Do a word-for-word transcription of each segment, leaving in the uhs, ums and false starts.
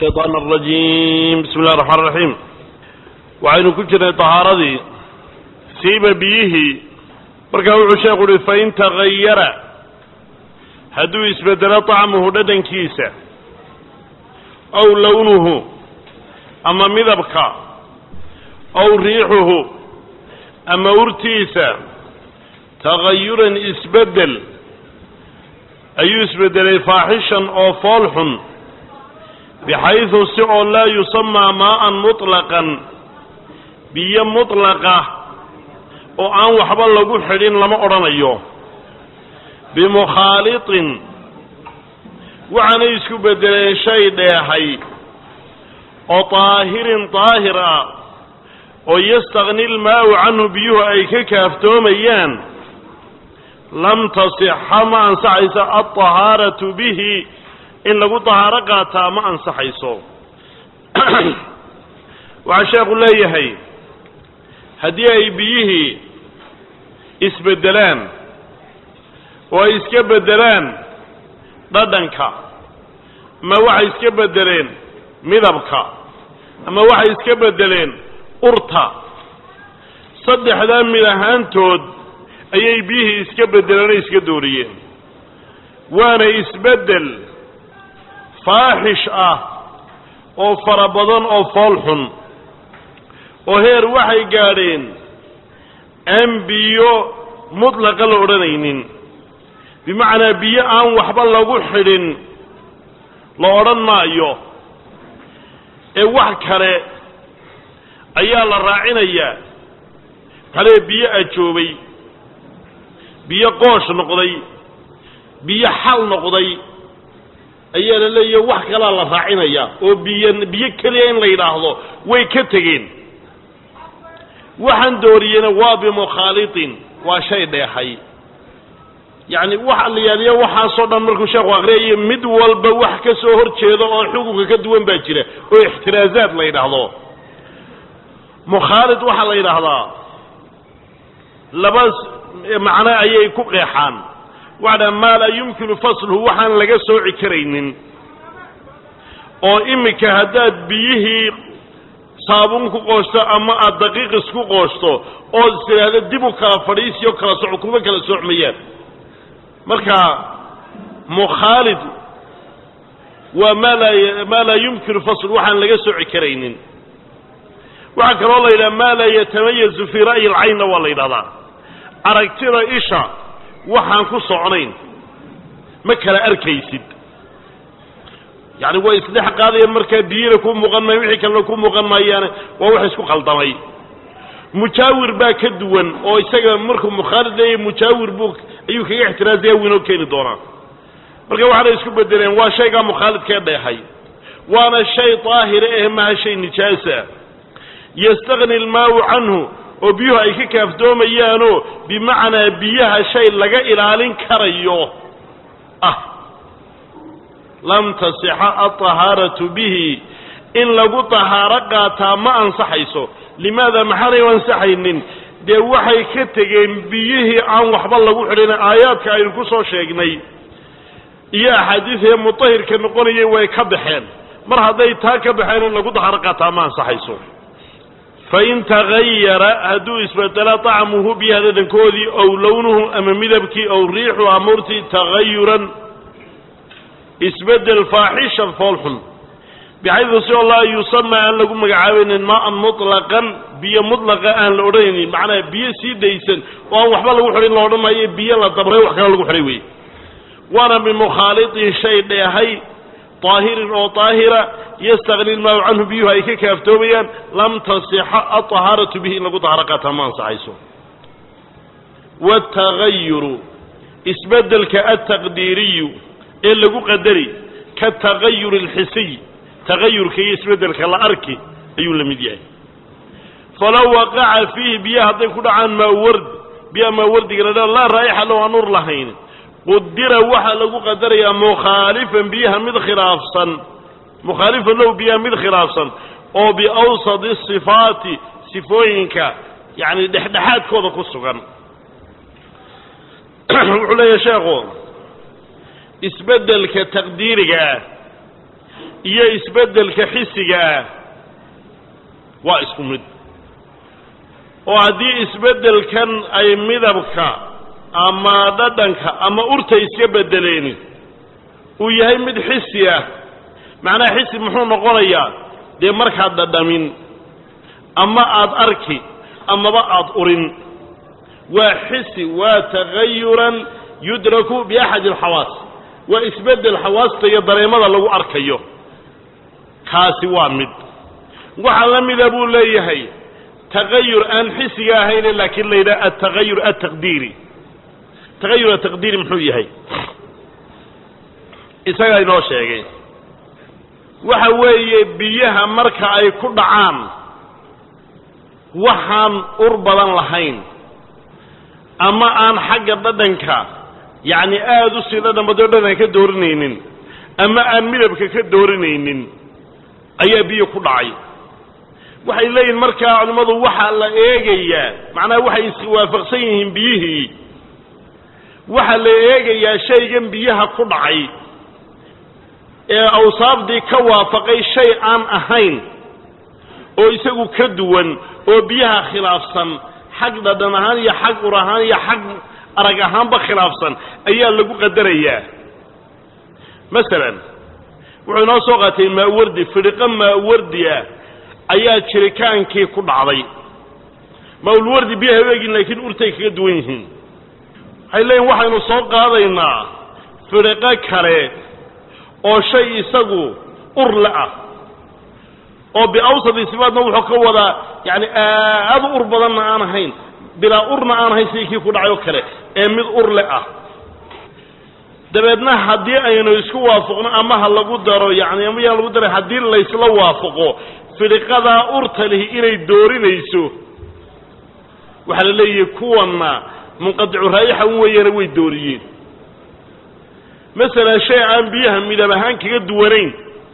الشيطان الرجيم بسم الله الرحمن الرحيم وعين كجرة طهارة سيب بيه بركاو الشيخ فإن تغير هدو يسبدل طعمه لدن كيسة أو لونه أما مذبك أو ريحه أما ارتيسة تغيرا اسبدل أي اسبدل فاحشا أو فالح بحيث سعو لا يسمى ماء مطلقا بيا مطلقة وأن وحبا لغو حرين لما أرانيو بمخالط وعن يسكو بدل شيء ديحي وطاهر طاهرا ويستغني الماء عنه بيوه أي ككافتو ميان لم تصح ما أنسعيس الطهارة به إن لغو طهارة قاتا ما أنسحيسو وعشاق الله يهي هدي بيه اسبدلان وإسكبدلان ضدنك ما وحي اسكبدلين مذبك أما وحي اسكبدلين أرتا صدح ذا ملهان تود أي بيه اسكبدلان اسكدوريين وانا اسبدل فاحش اه او فربضان او فالحن وهير وحي قارين انبيو مطلق الأورانينين بمعنى بيئة ان وحبا لغو حرين لأوران مايو اي وحكرة ايال الراعين ايا كالي بيئة جوبي بيئة قوش نقضي بيئة حل نقضي ayaa la leeyahay wax kala la raacinaya oo biyo biyo kaliya in la yiraahdo way ka tageen waxaan dooriyana waa bi mukhalitin waa shay dheexay yaani waxa la yaaliyo waxa soo dhan markuu sheekhu aqriyay mid walba wax ka soo horjeedo oo xuquuqda ka duwan baa jira oo ixtiraazaad la yiraahdo mukhalit waxa la yiraahdaa labas macna ayay ku qeexaan وعلى ما لا يمكن فصله وحن لغا سوعي كرينين او امك هداد بيه صابون كو قوشتو اما الدقيق اسكو قوشتو او سيراده ديبو كلا فريسيو كلا سوعكوبه كلا سوعمية مركا مخالد وما لا ما لا يمكن فصله وحن لغا سوعي كرينين وعكر والله الى ما لا يتميز في رأي العين والله الى aragtida isha waxaan ku soconayn ma kala arkaysid yaani way isdhex qaadayeen marka diina ku muuqanay wixii kale ku muuqanayaan waa wax isku qaldamay mujaawir baa ka duwan oo isaga markuu mukhalid leeyahay mujaawir buu ayuu kaga ixtiraazay weyn oo keeni doona marka waxa la isku bedeleen waa shayga mukhalid ka dheexay waana shay taahir ah ma shay nijaasa yastaghni al-maa'u anhu oo biyuhu ay ka kaafdoomayaano bimaana biyaha shay laga ilaalin karayo ah lam tasiha at-taharatu bihi in lagu tahara qaata ma ansaxayso limaada maxay ansaxaynin de waxay ka tageen biyihi aan waxba lagu xidhin aayaadka ay ku soo sheegnay iyo xadiiska mutahhirka noqonayay way ka baxeen mar haday taa ka baxeen lagu tahara qaata ma ansaxayso فإن تغير هدو اسبدل طعمه بهذا الكودي أو لونه أما مذبكي أو ريحه أمرتي تغيرا اسبدل فاحشا فالحا بحيث سوى الله يسمى أن لكم مقعاوين الماء مطلقا بيا مطلقا أن الأوريني معنى بيا سيديسا وهو وحبا لكم حرين لأورينا ما بيا لطبري وحكا لكم حريوي وانا بمخالطه شيء ليهي طاهر أو طاهرة يستغني الماء عنه بيه هيك كافتوبيا لم تصح الطهارة به إلا طهارة ما انصحيسه والتغير اسبدل كالتقديري إلا قدري كالتغير الحسي تغير كي يسبدل كالأركي أيو لمديعي فلو وقع فيه بيه هذا يكون عن ما ورد بيه ما ورد قال لا رايح له نور لهين قدر وحا لغو قدر يا مخالفا بيها مد خلافا مخالفا له بيها مد خلافا او بأوسط الصفات صفوينك يعني دحدحات كوضا قصوغا وحلا يا شيخو isbedelka taqdiiriga iyo isbeddelka xisiga ah waa isku mid oo haddii isbeddelkan ay midabka ama dhadhanka ama urta iska beddeleen uu yahay mid xisi ah macnaha xisi muxuu noqonayaa dee markaad dhadhamin ama aad arki amaba aad urin waa xisi waa tagayuran yudraku biaxad alxawaas waa isbeddel xawaasta iyo dareemada lagu arkayo kaasi waa mid waxaa la mida buu leeyahay tagayur aan xisiga ahayn laakiin la yidhaha altagayur altaqdiiri tagayur altaqdiiri muxuu yahay isagaa inoo sheegay waxa weeye biyaha marka ay ku dhacaan waxaan ur badan lahayn ama aan xagga dhadhanka yacni aada u sii dhadhan badoo dhadhan ka doorinaynin ama aan midabka ka doorinaynin ayaa biyo ku dhacay waxay leeyihin markaa culimmadu waxaa la eegayaa macnaha waxay iswaafaqsan yihiin biyihii waxaa la eegayaa shaygan biyaha ku dhacay ee awsaafdii ka waafaqay shay aan ahayn oo isagu ka duwan oo biyaha khilaafsan xag dhadhan ahaan iyo xag ur ahaan iyo xag arag ahaanba khilaafsan ayaa lagu qadarayaa masalan wuxuu inoo soo qaatay maawardi fidhiqo maawardi ah ayaa jirikaankii ku dhacday mawlwardi biyaha weegin laakiin urtay kaga duwan yihiin waxay leeyihin waxaynu soo qaadaynaa fidhiqo kale oo shay isagu ur la ah oo biawsadi sifaadna wuxuu ka wadaa yani aad ur badanna aan ahayn bilaa urna aan ahayn sidii kii ku dhacay oo kale ee mid ur le ah dabeedna haddii aynu isku waafaqno ama ha lagu daro yani ama yaan lagu daray haddii laysla waafaqo fidhiqadaa urta lihi inay doorinayso waxaa la leeyahay kuwanna munqadicu raa'ixa un weeyana way dooriyeen masalan shay aan biyaha midab ahaan kaga duwanayn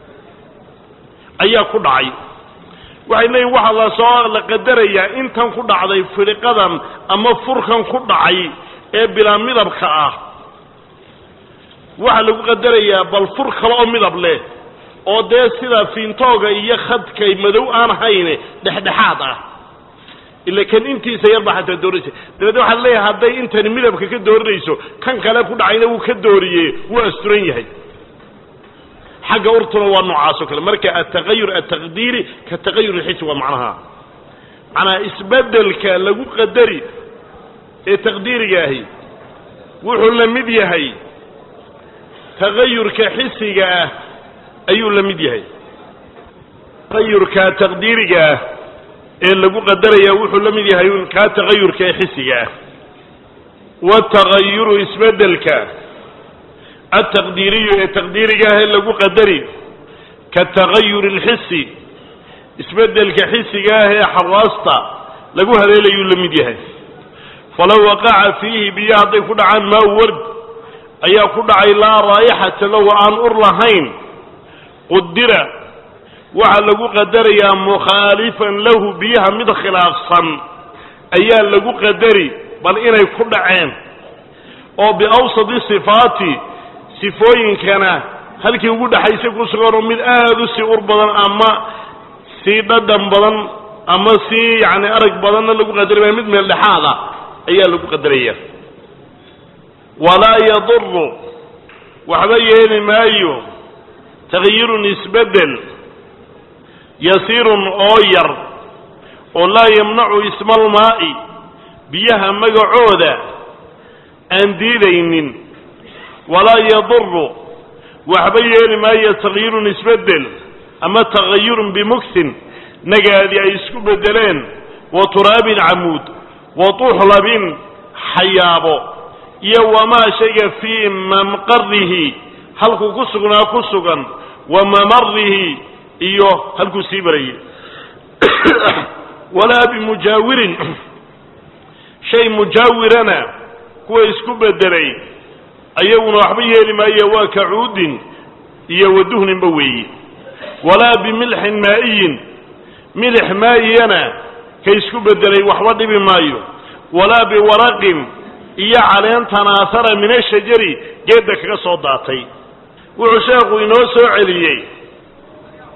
ayaa ku dhacay waxay leeyihin waxaa la soo la qadarayaa intan ku dhacday fidhiqadan ama furkan ku dhacay ee bilaa midabka ah waxaa lagu qadarayaa bal fur kale oo midab leh oo dee sida fiintooga iyo khadkay madow aan hayne dhexdhexaad ah ila kan intiisa yar baa xataa doorinaysa dabeedna waxaa leeyahay hadday intani midabka ka doorinayso kan kale ku dhacayna wuu ka dooriyey wuu asturan yahay xagga urtuna waa noocaas oo kale marka altagayur altaqdiiri ka tagayur alxisi waa macnaha macnaha isbeddelka lagu qadari ee taqdiiriga ahi wuxuu la mid yahay tagayurka xisiga ah ayuu la mid yahay tagayurka taqdiiriga ah ee lagu qadaraya wuxuu la mid yahay kaa tagayurka ee xisiga ah watagayuru isbeddelka altaqdiiriyu ee taqdiiriga ah ee lagu qadari katagayuri alxisi isbeddelka xisiga ah ee xawaasta lagu haleelayuu la mid yahay falow waqaca fiihi biyo hadday ku dhacaan maa ward ayaa ku dhacay laa raayixata lahu aan ur lahayn qudira waxaa lagu qadarayaa mukhaalifan lahu biyaha mid khilaafsan ayaa lagu qadari bal inay ku dhaceen oo biawsadi sifaati sifooyinkana halkii ugu dhaxaysay ku suganoo mid aada u sii ur badan ama sii dhadhan badan ama sii yacni arag badanna lagu qadaraya mid meel dhexaad ah ayaa lagu qadaraya walaa yaduru waxba yeeli maayo tagayurun isbeddel yasiirun oo yar oo laa yamnacu isma almaa'i biyaha magacooda aan diidaynin walaa yaduru waxba yeeli maayo tagayurun isbeddel ama tagayurun bimugsin nagaadi ay isku beddeleen wa turaabin camuud wa tuxlabin xayaabo iyo wamaa shayga fii mamqarihi halkuu ku sugnaa ku sugan wa mamarihi iyo halkuu sii barayay walaa bimujaawirin shay mujaawirana kuwa isku beddelay ayaguna waxba yeeli maayo waa kacuudin iyo waduhninba weeye walaa bimilxin maa'iyin milix maa'iyana ka isku beddelay waxba dhibi maayo walaa biwaraqin iyo caleen aahara min ashajari geedda kaga soo daatay wuxuu sheekhu inoo soo celiyey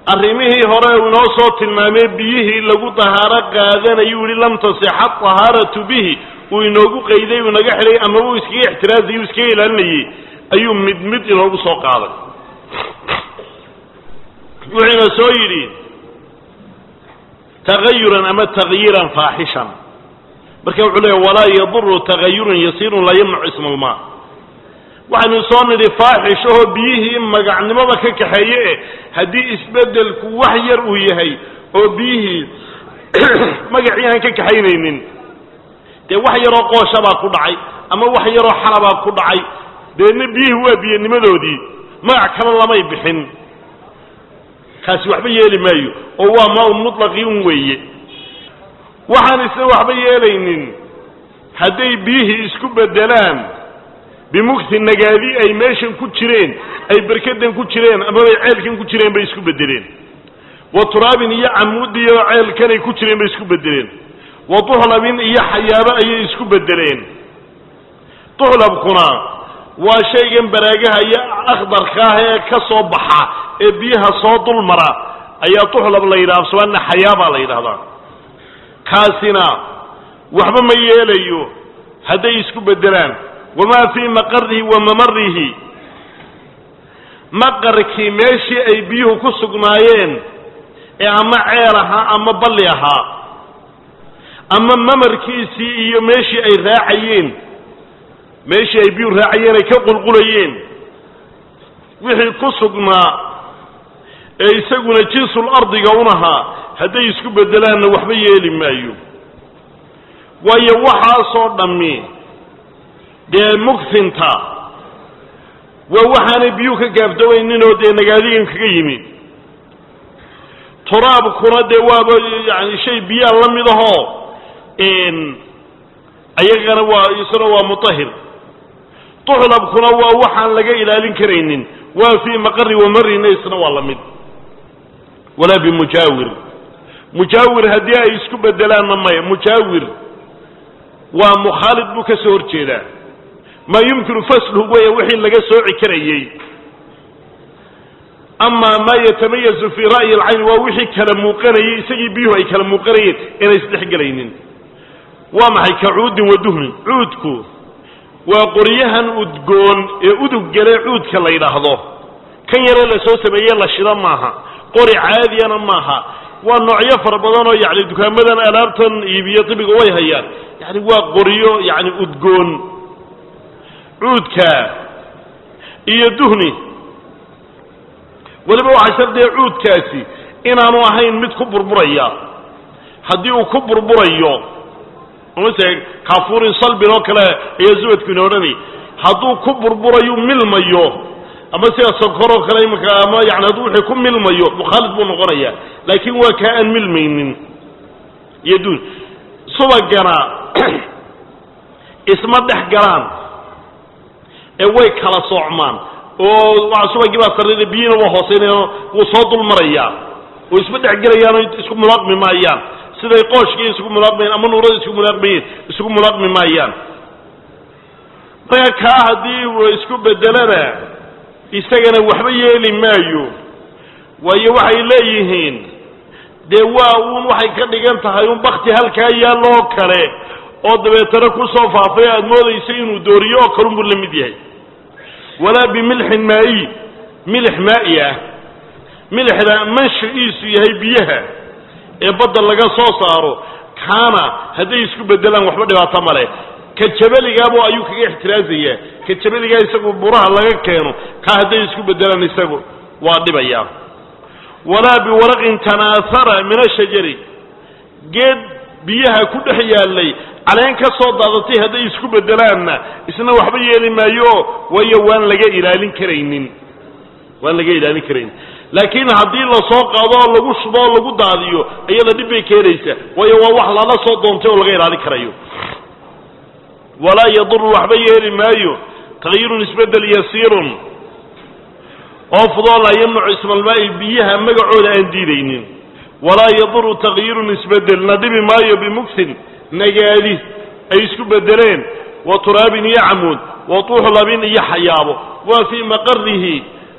arrimihii hore uu inoo soo tilmaamay biyihii lagu dahaaro qaadanayu yihi lam tasixa tahaaratu bihi uu inoogu qayday uu inaga xidhay ama uu iskaga ixtiraazayay uu iskaga ilaalinayay ayuu mid mid inoogu soo qaaday wuxuuna soo yidhi tagayuran ama tagyiran faaxishan marka wuxuu leeyahy walaa yaduru tagayurun yasiirun laa yamnacu isma almaa waxaynu soo nidhi faaxish oo biyihii magacnimada ka kaxeeye e haddii isbedelku wax yar uu yahay oo biyihii magacii aan ka kaxaynaynin dee wax yaroo qooshabaa ku dhacay ama wax yaroo xalabaa ku dhacay deedna biyihii waa biyanimadoodii magac kale lamay bixin kaasi waxba yeeli maayo oo waa maa mutlaqi un weeye waxaan isna waxba yeelaynin hadday biyihii isku bedelaan bimugti nagaadi ay meeshan ku jireen ay berkadan ku jireen ama bay ceelkan ku jireen bay isku bedeleen wa turaabin iyo camuudi iyo ceelkanay ku jireen bay isku bedeleen wa duhlabin iyo xayaabo ayay isku bedeleen duhlabkuna waa shaygan baraagaha iyo akhdarka ah ee ka soo baxa ee biyaha soo dul mara ayaa duhlab la yidhaha afsoomaana xayaabaa la yidhahdaa kaasina waxba ma yeelayo hadday isku bedelaan wamaa fii maqarihi wa mamarihi maqarkii meeshii ay biyuhu ku sugnaayeen ee ama ceel ahaa ama balli ahaa ama mamarkiisii iyo meeshii ay raacayeen meeshii ay biyuhu raacayeen ay ka qulqulayeen wixii ku sugnaa ee isaguna jinsul ardiga unahaa hadday isku bedelaanna waxba yeeli maayo waayo waxaasoo dhammi dee mugfinta waa waxaanay biyuhu ka gaafdawayninoo dee nagaadigan kaga yimi turaabkuna dee waaba yani shay biyaa la mid ahoo ayagana waa isna waa mutahir duhlabkuna waa waxaan laga ilaalin karaynin waa fii maqari wamarina isna waa la mid walaa bimujaawir mujaawir haddii ay isku bedelaanna maya mujaawir waa mukhaalid buu ka soo horjeedaa maa yumkinu fasluhu weya wixii laga sooci karayey amaa maa yatamayazu fii ra'yi alcayn waa wixii kala muuqanayey isagii biyuhu ay kala muuqanayeen inay isdhexgelaynin waa maxay ka cuudin wa duhnin cuudku waa qoryahan udgoon ee udug gale cuudka la yidhaahdo kan yaree la soo sameeye la shida maaha qori caadiyana maaha waa noocyo fara badan oo yani dukaamadan alaabtan iibiyo dibiga way hayaan yani waa qoryo yani udgoon cuudka iyo duhni weliba waxaa shardiya cuudkaasi inaanu ahayn mid ku burburaya haddii uu ku burburayo mase kaafuurin salbin oo kale ayaa zubadku ina odhanay hadduu ku burburayo milmayo ama sida sonkoroo kale imaka ama yani hadduu wixii ku milmayo mukhaalid buu noqonaya laakiin waa kaa aan milmaynin iyo duun subagana isma dhex galaan ee way kala soocmaan oo waa subagii baa sarreeya biyina waa hooseynayaan wuu soo dul marayaa oo isma dhex gelayaan isku mulaaqmi maayaan siday qooshkii isugu mulaaqmayeen ama nuurada isugu mulaaqmayeen isugu mulaaqmi maayaan marka kaa haddii uu isku bedelana isagana waxba yeeli maayo waayo waxay leeyihiin dee waa uun waxay ka dhigan tahay un bakti halkaa yaalloo kale oo dabeetana ku soo faafay aada moodaysa inuu dooriyo oo kalunbuu la mid yahay walaa bimilxin maayi milix maa'i ah milixda manshaciisu yahay biyaha ee badda laga soo saaro kaana hadday isku bedelaan waxba dhibaato male ka jabaligaabo ayuu kaga ixtiraazayaa ka jabaligaa isagu buraha laga keeno ka hadday isku bedelaan isagu waa dhibayaa walaa biwaraqin tanaasara min ashajari geed biyaha ku dhex yaallay caleen ka soo daadatay hadday isku bedelaanna isna waxba yeeli maayo waayo waan laga ilaalin karaynin waan laga ilaalin karaynin laakiin haddii la soo qaado oo lagu shubo oo lagu daadiyo ayada dhib bay keenaysaa waayo waa wax lala soo doontay oo laga ilaalin karayo walaa yaduru waxba yeeli maayo tagyiirun isbedel yasiirun oo fudoo laa yamnacu ismalmaa'i biyaha magacooda aan diidaynin walaa yaduru tagyiirun isbedel na dhibi maayo bimugsin nagaadi ay isku bedeleen wa turaabin iyo camuud wa tuuxlabin iyo xayaabo waa fii maqarihi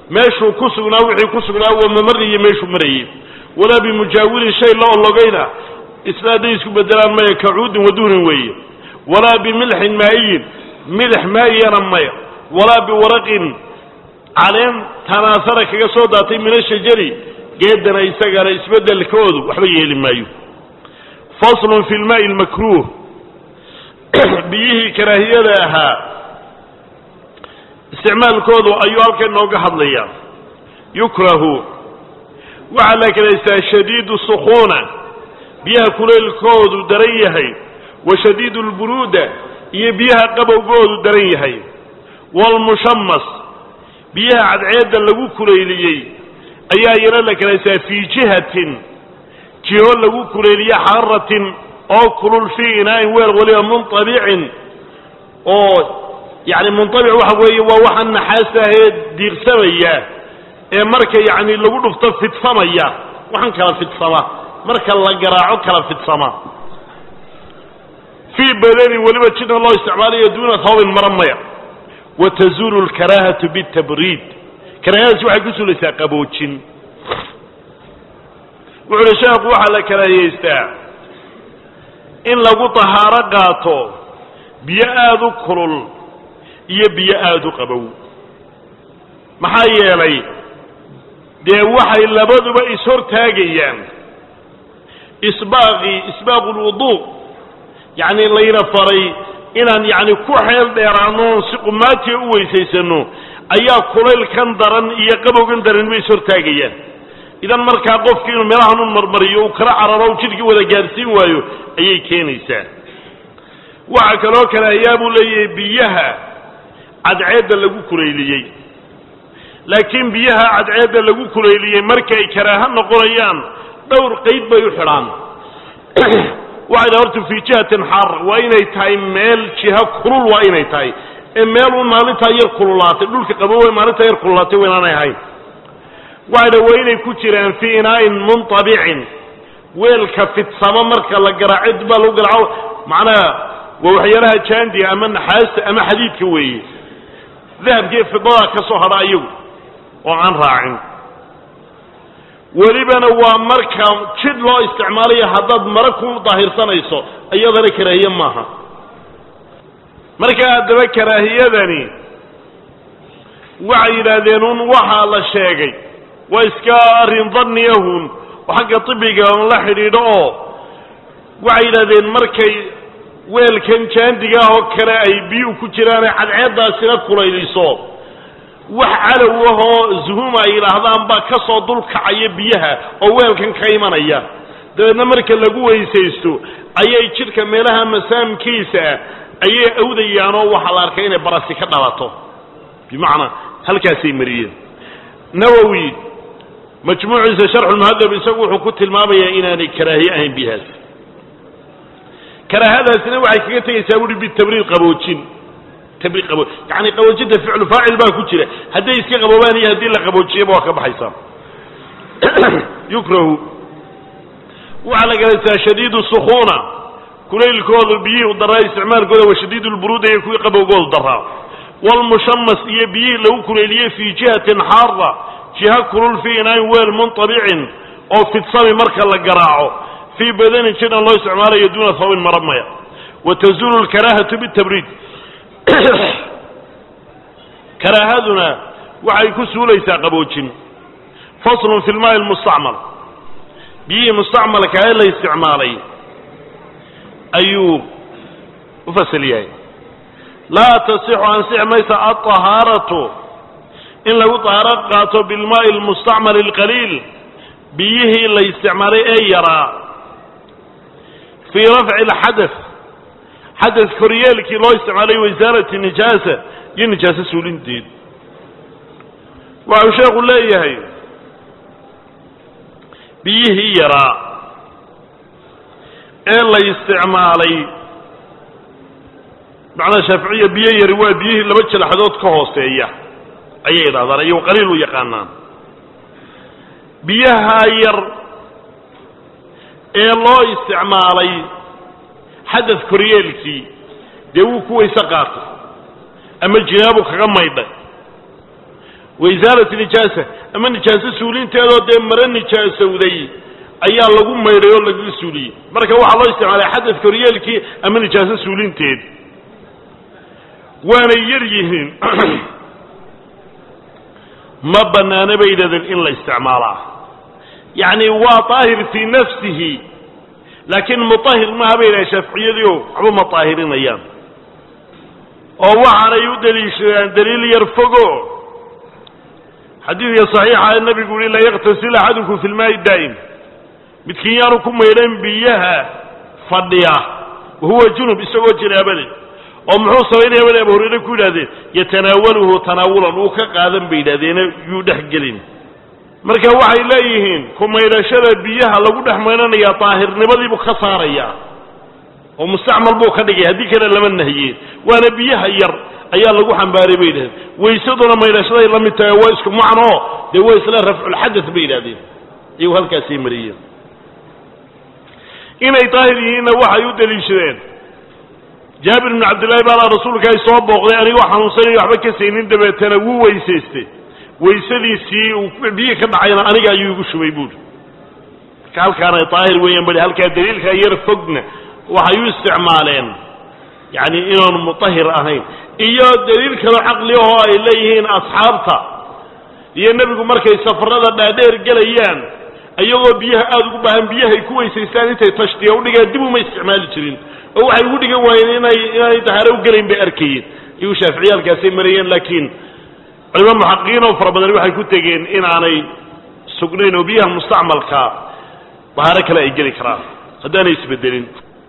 meeshuu ku sugnaa wixii ku sugnaa waa mamariyo meeshuu marayay walaa bimujaawilin shay la ologayna isla hadday isku bedelaan maya kacuudin waduunin weeye walaa bimilxin maa'iyin milix maa'iyana maya walaa biwaraqin caleen tanaasara kaga soo daatay min ashajari geedana isagana isbedelkoodu waxba yeeli maayo faslun fi lmaa'i almakruuh biyihii karaahiyada ahaa isticmaalkoodu ayuu halkan nooga hadlayaa yukrahu waxaa la kalaystaa shadiidu sukhuuna biyaha kuleylkoodu daran yahay wa shadiidu lburuuda iyo biyaha qabowgoodu daran yahay waalmushamas biyaha cadceedda lagu kuleyliyey ayaa yana la kalaystaa fii jihatin jiho lagu kuleeliye xaratin oo kulul fii inaa'in weel waliba muntabicin oo yacni muntabic waxa weeye waa waxaan naxaas ahee diiqsamaya ee marka yacni lagu dhufto fidsamaya waxaan kala fidsama marka la garaaco kala fidsama fii badanin weliba jidna loo isticmaalayo duuna thawbin mara maya wa tazuulu alkaraahatu bitabriid karaahadaasi waxay ku suulaysaa qaboojin wuxu uhi sheekhu waxaa la karaahiyeystaa in lagu tahaaro qaato biyo aada u kulul iyo biyo aada u qabow maxaa yeelay dee waxay labaduba ishortaagayaan isbaaqii isbaaqu lwuduu yacni layna faray inaan yacni ku xeel dheeraano si qumaatiga u weysaysano ayaa kulaylkan daran iyo qabowgan daran bay ishortaagayaan idan markaa qofki inuu meelahan u marmariyo uu kala cararo u jidhkii wada gaadhsiin waayo ayay keenaysaa waxaa kaloo kale ayaa buu leeyahay biyaha cadceedda lagu kulayliyey laakiin biyaha cadceedda lagu kulayliyey markay karaaha noqonayaan dhowr qayd bay u xidhaan waxay dha horta fii jihatin xaar waa inay tahay meel jiha kulul waa inay tahay ee meel un maalintaa yar kululaatay dhulka qabowe maalintaa yar kululaatay waynaanay ahayn waxay dha waa inay ku jiraan fii inaa'in muntabicin weelka fidsamo marka la garaaco dib baa lagu garaaco macnaha waa waxyaalaha jaandiga ama naxaasta ama xadiidka weeye dahabkiiyo fidadaa ka soo hadha iyagu oo aan raacin welibana waa marka jid loo isticmaalayo haddaad mara ku daahirsanayso iyadana karaahiye maaha marka haddaba karaahiyadani waxay yidhaahdeen un waxaa la sheegay waa iska arrin danniyahun oo xagga tibiga on la xidhiidho oo waxay yidhahdeen markay weelkan jaandiga ah oo kale ay biyuhu ku jiraan ay cadceeddaasina kulayliso wax calow ahoo zuhuma ay yidhaahdaan baa ka soo dulkacaya biyaha oo weelkan ka imanaya dabeedna marka lagu weysaysto ayay jidhka meelaha masaamkiisa ayay awdayaan oo waxaa la arkay inay barasi ka dhalato bimacnaa halkaasay mariyeen nawowi majmuuciisa sharxulmuhadab isagu wuxuu ku tilmaamayaa inaanay karaahiye ahayn biyahaas karaahadaasina waxay kaga tegaysaa buuhi bitabriid qaboojin tabriid qabo yacni qaboojinta ficlu faacil baa ku jira hadday iska qaboobaan iyo haddii la qaboojiyaba waa ka baxaysaa yukrahu waxaa la galaysaa shadiidu sukhuuna kulaylkoodu biyihii daraa isticmaalkooda wa shadiidu lburuuda iyo kuwii qabowgoodu daraa waalmushamas iyo biyihii lagu kulayliyey fii jihatin xaara jiha kulul fii inaain weel muntabicin oo fidsami marka la garaaco fii badanin jidhan loo isticmaalayo duuna thawbin mara maya wa tazuulu alkaraahatu bitabriid karaahaduna waxay ku suulaysaa qaboojin faslun fi lmaa'i almustacmal biyihii mustacmalka ee la isticmaalay ayuu u fasal yahay laa tasixu ansixi maysa alطahaaratu in lagu طahaaro qaato bilmaa'i almustacmal alqaliil biyihii la isticmaalay ee yaraa fii rafci alxadath xadath koryeelkii loo isticmaalay wasaarati nijaasa iyo nijaaso suulinteed waxau sheekhu leeyahay biyihii yaraa ee la isticmaalay macnaa shaaficiya biyo yari waa biyihii laba jalaxadood ka hooseeya ayay idhahdaan iyagu qaliil u yaqaanaan biyaha yar ee loo isticmaalay xadath koryeelkii dee wuu ku wayse qaatay ama jinaabu kaga maydhay وإزالة النجاسة أما النجاسة سولين تيادو دي مرة النجاسة وذي أيها لغو ميريو لغو سولي مركا واحد الله يستمع على حدث كوريالكي أما النجاسة سولين تياد وانا يريهن ما بنانا بيدا إلا استعماله يعني هو طاهر في نفسه لكن مطهر ما بين شافعية ديو عبو مطاهرين أيام ووحنا يدليش دليل يرفقه حديث صحيح عن النبي يقول لا يغتسل أحدكم في الماء الدائم متكيانكم ميلين بيها فضيا وهو جنوب يسوى جنابه ومحو صوين يا ابو هريره كل هذا يتناوله تناولا وكقادن بيدادين يودح جلين marka waxay leeyihiin kumeyrashada biyaha lagu dhaxmeynaya taahirnimadii buu ka saaraya oo mustacmal buu ka dhigay hadii kale lama nahiyeen waana biyaha yar ayaa lagu xambaaray beeyeen weysaduna meyrashada la mid tahay waa isku macno de way isla rafcul hadath beeyadeen iyo halkaas mariyeen inay taahiriina waxay u daliishadeen jaabir ibn abdullah baa rasuulka ay soo booqday aniga xanuunsanay waxba ka seenin dabeetana wuu weysaystay ويسديسي وبيه كدعينا انيغا ayuu igu shubay buud kalkaan ay taahir weeyaan bari halka daliilka yar fogna waxa uu isticmaaleen yaani inuu mutahhir ahayn iyo daliil kale aqli oo ay leeyihiin asxaabta iyo nabigu markay safarada dhaadheer galayaan ayagoo biyaha aad ugu baahan biyaha ay ku weysaystaan intay tashtiyo u dhigaan dib uma isticmaali jirin oo waxay ugu dhigan waayeen inay inay tahaaro u galeen bay arkayeen iyo shaafiiciyalkaasay mariyeen laakiin علماء محققين وفربنا waxay ku tageen in aanay sugnayn oo biyaha mustacmalka bahara kale ay gali karaan hadana isbedelin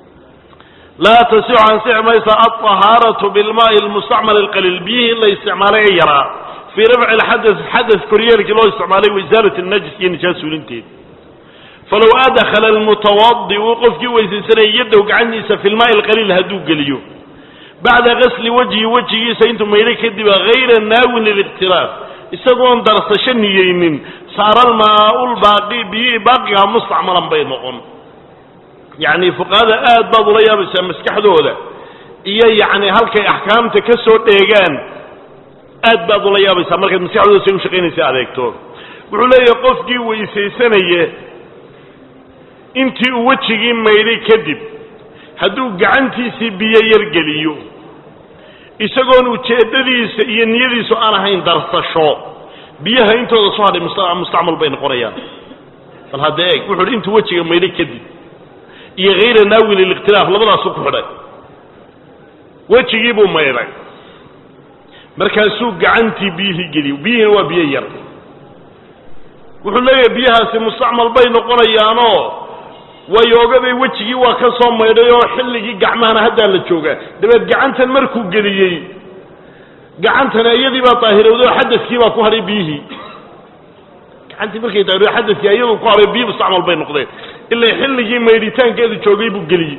la tasi'u an si'maysa at-taharatu bil ma'i al-musta'mal al-qalil bihi la isticmaalay yara fi raf'i al-hadath hadath kuriyalki loo isticmaalay wa izalati an-najis iyo nijasulinteed falaw adkhala al-mutawaddi waqafki waysanay yadu gacanisa fi al-ma'i al-qalil hadu galiyo بعد غسل وجهي وجهي سينتم ميري كدب غير الناوي للاختلاف يسقون درسشن يمين صار الماء الباقي به باقي مستعملا بينهم يعني فقهاء آد بعض رياب مسكح دوله إيه يعني هلك أحكام تكسر ديجان آد بعض رياب مركز مسكح دوله سيوم شقين يساعد دكتور وعلى يقفكي ويسيسنيه انتي وجهي ميري كدب hadduu gacantiisii biyo yar geliyo isagoon ujeedadiisa iyo niyadiisu aan ahayn darsasho biyaha intooda soo hadhay mustacmal bay noqonayaan bal hadda eeg wuxuu intuu wajiga meeyay kadib iyo غير ناوي للاختلاف labadaas ku xidhay wajigii buu meeyay markaasuu gacantii biyihii geliyo biyihii waa biyo yar wuxuu leeyahay biyahaasi mustacmal bay noqonayaanoo ويوغبي وجهي waa ka soo meeday oo xilligii gacmaana hadda la jooga dabeed gacantan markuu geliyay gacantan ayadii baa taahirowday xadadkii baa ku haray biihi gacantii markay taahiro xadadkii ayadu ku haray biihi mustacmal bay noqdeen ilaa xilligii meeditaankeedu joogay buu geliyay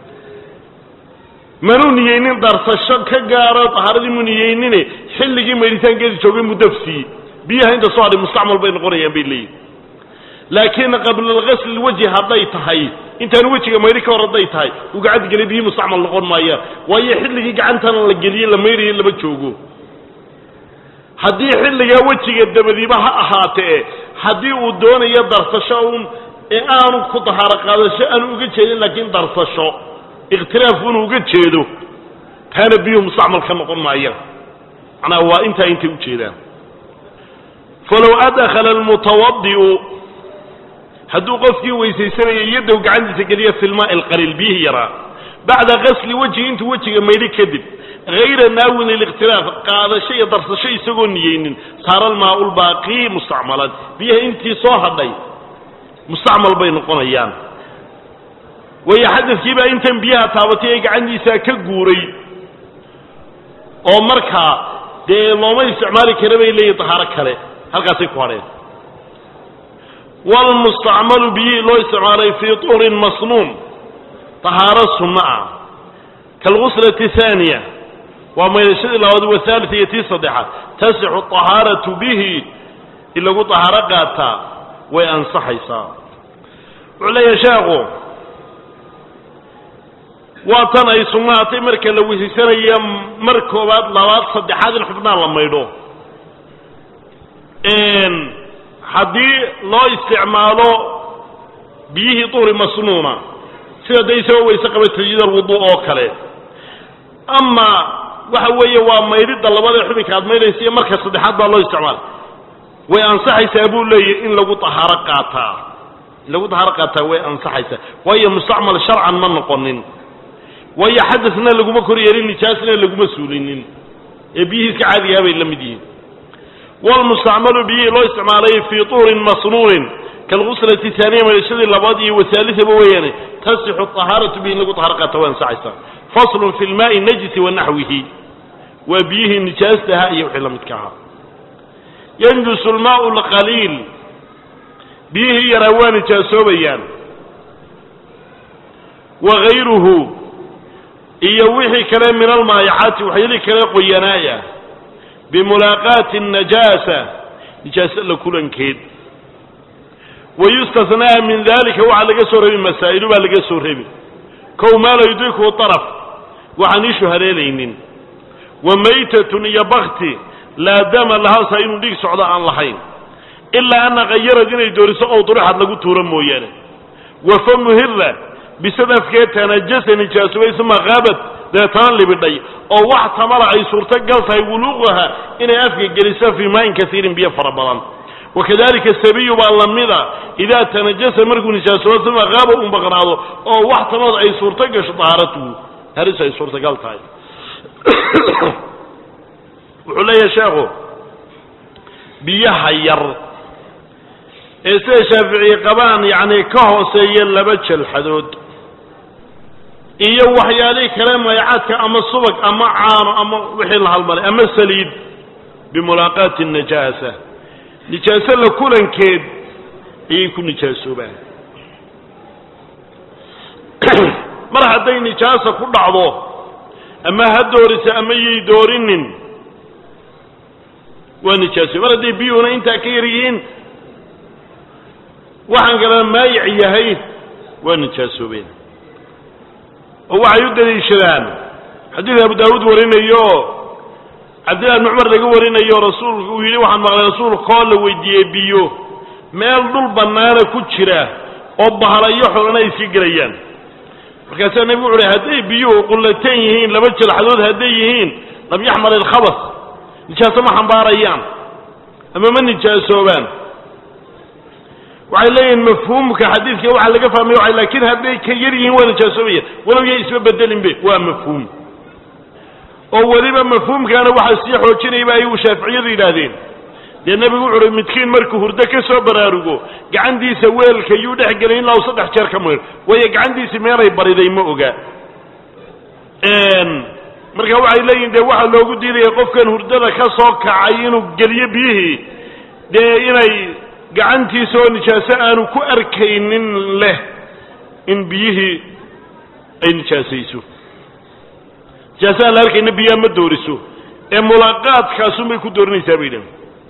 manuniyeen darsasho ka gaaro tahaaradii muniyeen xilligii meeditaankeedu joogay mudafsi biyaha inta soo haray mustacmal bay noqonayaan bay leeyihiin لكن قبل الغسل الوجه هذي تهي انت الوجه ما يريك وردي تهي وقعد قلبي مستعمل لقون مايا وهي حلقي قعنتنا لقليه لما يري اللي بتشوقه حدي حلقي وجه الدبدي بها أهاته حدي ودون يدر تشاون انا كنت حرق هذا الشيء انا وقلت شيء لكن درس الشو اختلافون وقلت شيء كان بيهم مستعمل كما قلنا مايا انا هو انت انت وجه فلو أدخل المتوضئ هدو قفكي ويسيسني يده وقعندي تقليه في الماء القليل به يرى بعد غسل وجهي انت وجهي ما يلي كذب غير ناوي للاختلاف قال شيء درس شيء سقون يين صار الماء الباقي مستعملا بيه انت صاحبي مستعمل بين قنيان ويحدث كيبا انت بيها تابتي عندي ساكا قوري او مركا دي لو ما استعمالي كربي لي طهارك كره هل قاسي كوارين والمستعمل به لو استعمالي في طهر مصنوم طهارة سمعة كالغسلة الثانية وما يشد الأود والثالثة يتي صدحة تسع الطهارة به إلا قو طهارة قاتا وينصح يصاب وعلي يشاغو وطن أي سمعة مركا لو يسيسان أيام مركوبات لوات صدحات الحفظان لما يدوه إن حدي لا استعماله بيه طور مصنونة سيدا دي سوى يسقب تجديد الوضوء أوكله أما وحوية وما يريد الله بدأ يحبك هذا ما يريد مركز صديحات الله استعمال وينصحي سيبول لي إن لو طهارة قاطع لو طهارة قاطع وينصحي سيبول وهي مستعمل شرعا من نقنن وهي حدثنا لقوم كوريرين نشاسنا لقوم سولين يبيه كعادي هذا إلا مدين والمستعمل به لا استعماله في طور مصنون كالغسلة الثانية من الشذ اللبادي والثالثة بويانه تصح الطهارة به لقوم طهارة قاطع وينصحي فصل في الماء النجس ونحوه وبيه نجاستها يوحي لمتكها ينجس الماء القليل به يروان جاسوبيان وغيره يوحي كلام من المائعات وحيلي كلام قينايا بملاقاة النجاسة نجاسة لكل كيد ويستثنى من ذلك وعلى قصر المسائل وعلى قصر كو ما لا يدركه الطرف وعنيش هليلين وميتة يبغتي لا دم لها ساين ديك سعداء عن لحين إلا أن غير دين دورس أو طرحت لقو تورا مويانه وفم هرة بسبب كي تنجس نجاسوه ثم غابت ذاتان لبدي أو واحد تمر أي صورتك قلتها يبلغها إن أفقى جلسة في ماء كثير بيه فربضان وكذلك السبي باللمضة إذا تنجس مرق نجاسوه ثم غاب أم بغراضه أو واحد تمر أي صورتك طهارته هرس أي صورتك قلتها وحلا يا شيخو بيحير إيسا شافعي قبان يعني كهو سيئن لبتش الحدود إيو وحيالي كلام ويعاتك أما الصبق أما عانو أما وحيل هالمالي أما السليد بملاقاة النجاسة نجاسة لكل كيد يكون نجاسة بان مرحة دي نجاسة كل عضو أما هدورس أما يدورين ونجاسة مرحة دي بيونا انت كيريين وحن قال ما يعيهين ونجاسة بين هو عيود الشران حديث أبو داود ورينا يو عبد الله بن عمر لقى ورينا يو رسول ويلي وحن مغلى رسول قال ويدي بيو ميل دول بنانا كتشرا وبهر يحرنا يسيقريان فكان النبي عليه هدي بيو قلتين يهين لبتش الحدود هدي يهين لم يحمل الخبص نجاسة ما حنباريان أما من نجاسة بان وعليه المفهوم كحديث كواحد لقى فهمي وعلى لكن هذي كيرين ولا جاسوية ولو يسمى بدلين به ومفهوم أول ما مفهوم كان واحد يصيح وكذا يبقى وشافعي ذيلادين لأن النبي يقول متكين مركو هردك سوبر أرجو عندي سوال كيودة حقلين لو صدق شركة مر ويا عندي سميرة يبردي مؤجا إن مركو عليه ده واحد لو قد يقف كان هردنا كساق عينه قليه به ده إني gacantii soo nijaasa aanu ku arkaynin leh in biyihi ay nijaasayso nijaasa la arkayna biyaha ma dooriso ee mulaqaadkaasu may ku doorinaysaa baydan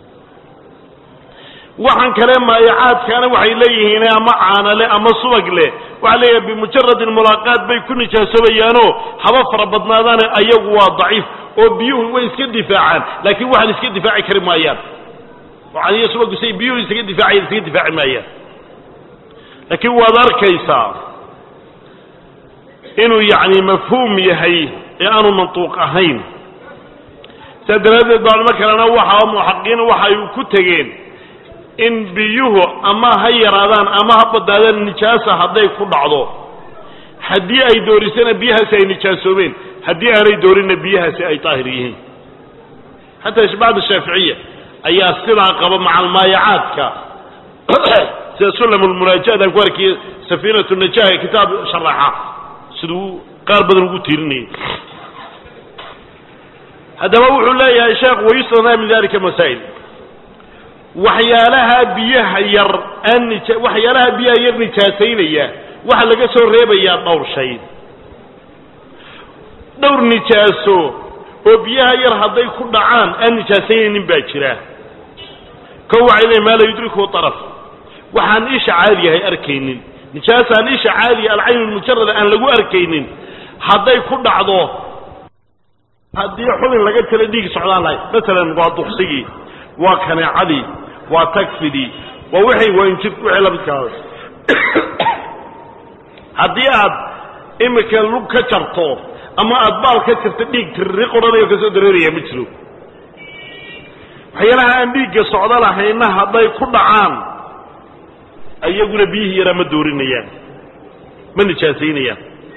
waxaan kale maayacaadkana waxay leeyihiin ama caanale ama subag leh waxa leeyahay bimujarrad mulaqaad bay ku nijaasabayaano haba fara badnaadaan ayagu waa daciif oo biyuhu way iska difaacaan laakiin waxaan iska difaaci kari maayaan وعن يسوق سي بيو يسقي دفاعي يسقي دفاعي مايا لكن وذر كيسا إنه يعني مفهوم يهي يعني منطوق أهين سدراد الدار مكرنا وحا محقين وحا يكتغين إن بيوه أما هي رادان أما هبط هذا النجاسة هذا يكون بعضه حدي أي دورسنا بيها سي نجاسوين حدي أي دورنا بيها سي أي طاهريين حتى بعض الشافعية أي أصطلاح قبل مع المايعات كا سلم المناجاة أقولك سفينة النجاة كتاب شرحها سدو قال بدل قتيرني هذا موضوع الله يا شيخ ويصلنا من ذلك مسائل وحيالها بيه ير أن وحيالها بيه ير نجاسين إياه وحلا قصر ريبا يا دور شيء دور نجاسو وبيها ير هذا يكون عام أن نجاسين باكرة كوع إليه ما لا يدركه طرف وحان إيش عالية هي أركينين نجاسة إيش عالية العين المجردة أن لقوا أركينين هذا يكون عضوه هذا يحول لقيت لديك سعودان لاي مثلا قاعد تحصيه وكان عادي وتكفدي ووحي وينجد وحي لبكاوي هدي أد إمك اللوب كترطو أما أدبال كترت ديك تريق ورانيو كسو دريريا مجلو حيالها أنديك صعدا لها إنها هداي كل عام أي يقول بيه يرام الدورين إياه من الشاسين إياه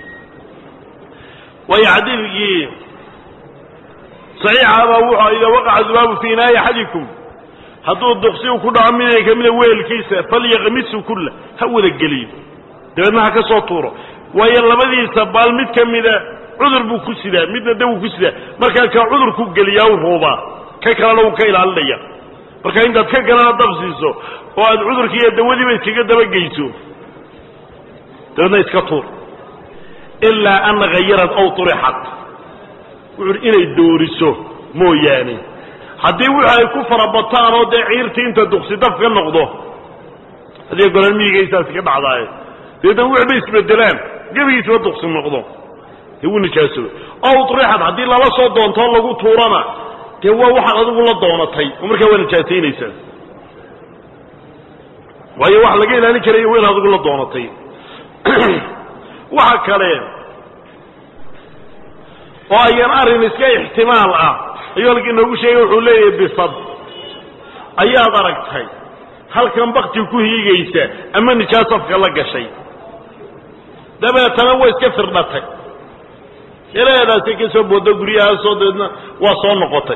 ويعدل إيه صحيح هذا وحا إذا وقع ذباب في ناي أحدكم هدو الدقسيو كل عمينة كمينة ويل كيسة فليغمسه كله هول القليل دبنا هكا صوتوره ويلا بدي سبال مد كمينة عذر بو كسيدا مدنا دو كسيدا مركا كعذر كو قلياو روبا كاكرا لو كايل عليا مركا انت كاكرا دبسيسو وعد عذر كي يدودي بيس كي قدبا قيسو دبنا يسكتور إلا أن غيرت أو طرحت وعر إلي الدوريسو مو يعني haddii wixii ay ku farabataan oo deeciirti inta duqsi dafka noqdo hadii goran miigaysaas ka dhacday deedan wixii isbedelaan gabigiisa duqsi noqdo uu nijaaso oo turixad hadii lala soo doonto lagu tuurana dee waa waxa adigu la doonatay markaa waa nijaasaynaysa waayo wax laga ilaalin karay weel adigu la doonatay waxa kale oo ayaan arin iska ihtimaal ah أيها لكن نقول شيء وحوليه بصد أيها دركتي هل كان بقتي كوهي جيسا أما نجاسفك لك شيء دابا تنوى كفر نتك إلا هذا سيكسب ودقريها صدنا وصون نقطي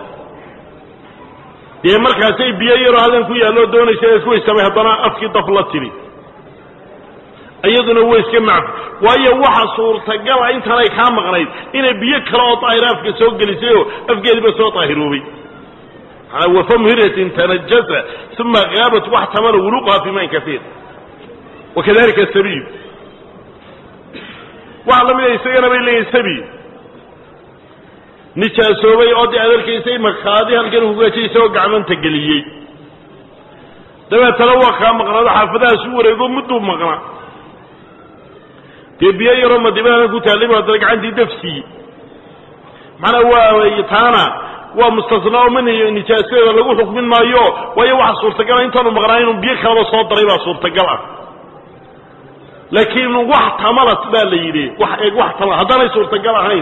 دي مركا سي بيئيرو هذا كويا لو دوني شيء كوي سمي هدنا أفكي طفلتني أيضا هو يسمع وأي واحد صورة قال أنت رايك هم غريب إن بيكره طائرات في سوق لسيو أفقد بس طاهروبي وفم هرة تنجس ثم غابت واحتمل ولوقها في ماء كثير وكذلك السبيل واعلم إليه سينا بإليه السبيل نتاسوبي أودي أذلك يسي مخاضي هل كانوا هو يسوق عمان تقليي دابا تلوخ مقرأ حافظها سورة يقول مدو مقرأ تبيا يرمى دبانا قلت عليه هذا عندي دفسي معنا هو يتانا ومستثنى منه نجاسه ولا قلت من ما يو وهي واحد صورة قال انت مقرأين بيك هذا صوت ضريبة صورة قال لكن واحد عملت بالي واحد واحد هذا ليس صورة قال هين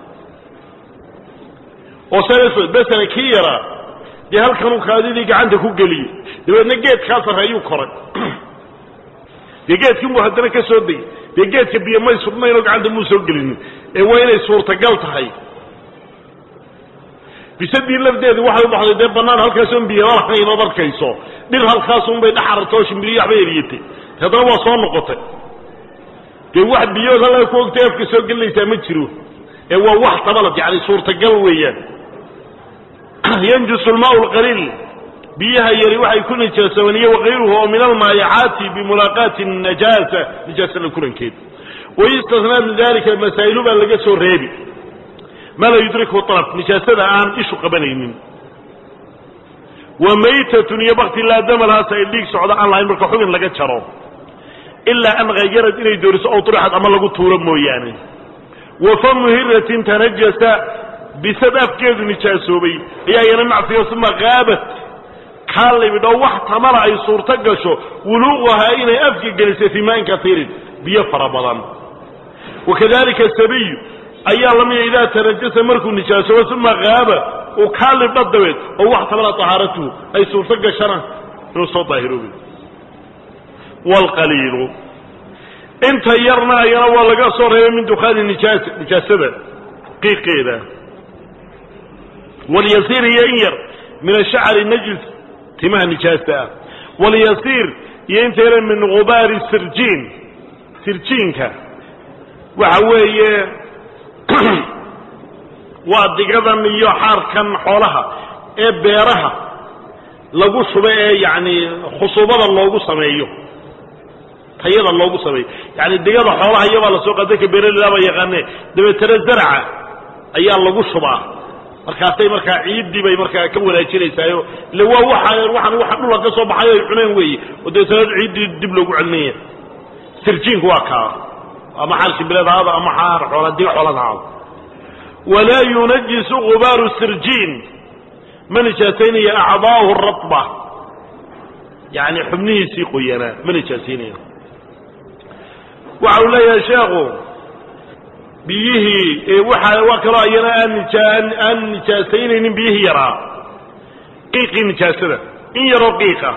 وسالس بس انا كيرا دي هل كانوا خالدين عندك قليل دابا نجيت خاطر هيو كره دي جيت كم هدنا كسودي دي جيت كبي ما يسمينو عند موسى قلين اي وين صورته قالتhay بسدي لفديد waxa u baxday banaan halkaas biyo waxa ay noqonayso dhir halkaas un bay dhaxarto shimbiyo xabeeriyay hadaba waa soo noqotay dee wax biyo la ku ogtay afka soo galaysa ma jiro ee waa wax tabalad yaani suurta gal weeyaan ينجس الماء القليل بيها يري waxay ku nijaasawaniye waqayruhu min almaayaati bimulaqati an-najasa nijaasa kulankeed ويستثنى من ذلك المسائل بل laga soo reebi ما لا يدركه طرف نجاسة عن إيش قبنين وميتة يبغت لا دم لها سيديك سعودة عن الله يمرك حبين لقد شراب إلا أن غيرت إلي دورس أو طرحت أما لقد تورب موياني وفم هرة تنجس بسبب كيد نجاسة بي هي ينمع في ثم غابت قال لي بدو واحد تمر أي صورة تقشو ولوغها إلي أفكي جلسة في ماء كثير بيفر بضان وكذلك السبي أيها لم إذا تنجس مركو النجاسة ثم غاب وكان بدويت أو واحتمل طهارته أي سورتك شرع نصو طاهروا به والقليل انت يرنا يروى لقى صور من دخان النجاسة نجاسة قيقيدة واليسير ينير من الشعر النجس تماه النجاسة واليسير ينتهر من غبار السرجين سرجينك وحوية waa digadan iyo xarkan xoolaha ee beeraha lagu shubay ee yaani khusubada loogu sameeyo tayada loogu sameeyo yaani digada xoolaha iyo la soo qaday ka beeraleyda yaqaanay dabeetana zarca ayaa lagu shubaa markaasay markaa ciidii bay markaa ka wanaajinaysaa la waa waxa waxan waxa dhul ka soo baxay ay cuneen weey oo dabeetana ciidii dib loogu cilmiyo sirjiinku waa ka ama xalki bilada hada ama xaar xoolo diga xoolaha ولا ينجس غبار السرجين من جاتين أعضاءه الرطبة يعني حبنيه سيقينا من نجاسين وعلى يا شيخ بيه وحا وكرا يرى أن نجاسين بيه يرى قيق نجاسة إن يرى قيقة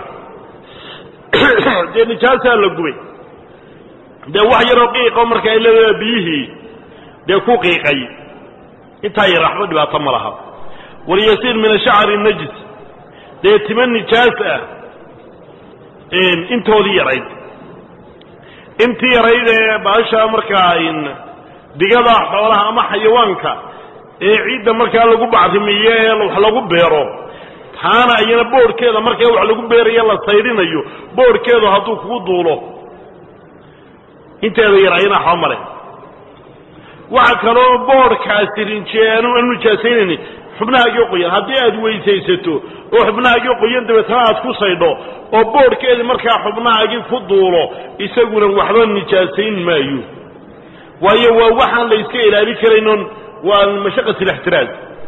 دي نجاسة لقوي دي وحا يرى قيقة مركا إلا بيه دي كو قيقي انتا يرى أحمد بأطم لها وليسير من شعر النجس دي يتمنى نجاسة إن انتو دي يريد انت يريد باشا مركا إن digada xoolaha ama xayawaanka ee ciidda marka lagu bacdimiyo wax lagu beero taana ayana boorkeeda marka wax lagu beerayo la sayrinayo boorkeedu haduu ku duulo inteeda yarayna xamare waxa kale boorkaasi rinjeeno anu jaasaynani xubnaha qoyan hadii aad weysaysato oo xubnaha qoyan dabatan aad ku saydho oo boorkeedu marka xubnaha ku duulo isaguna waxba nijaasayn maayo وهي ووحن ليس إلى كرين والمشقة الاحتراز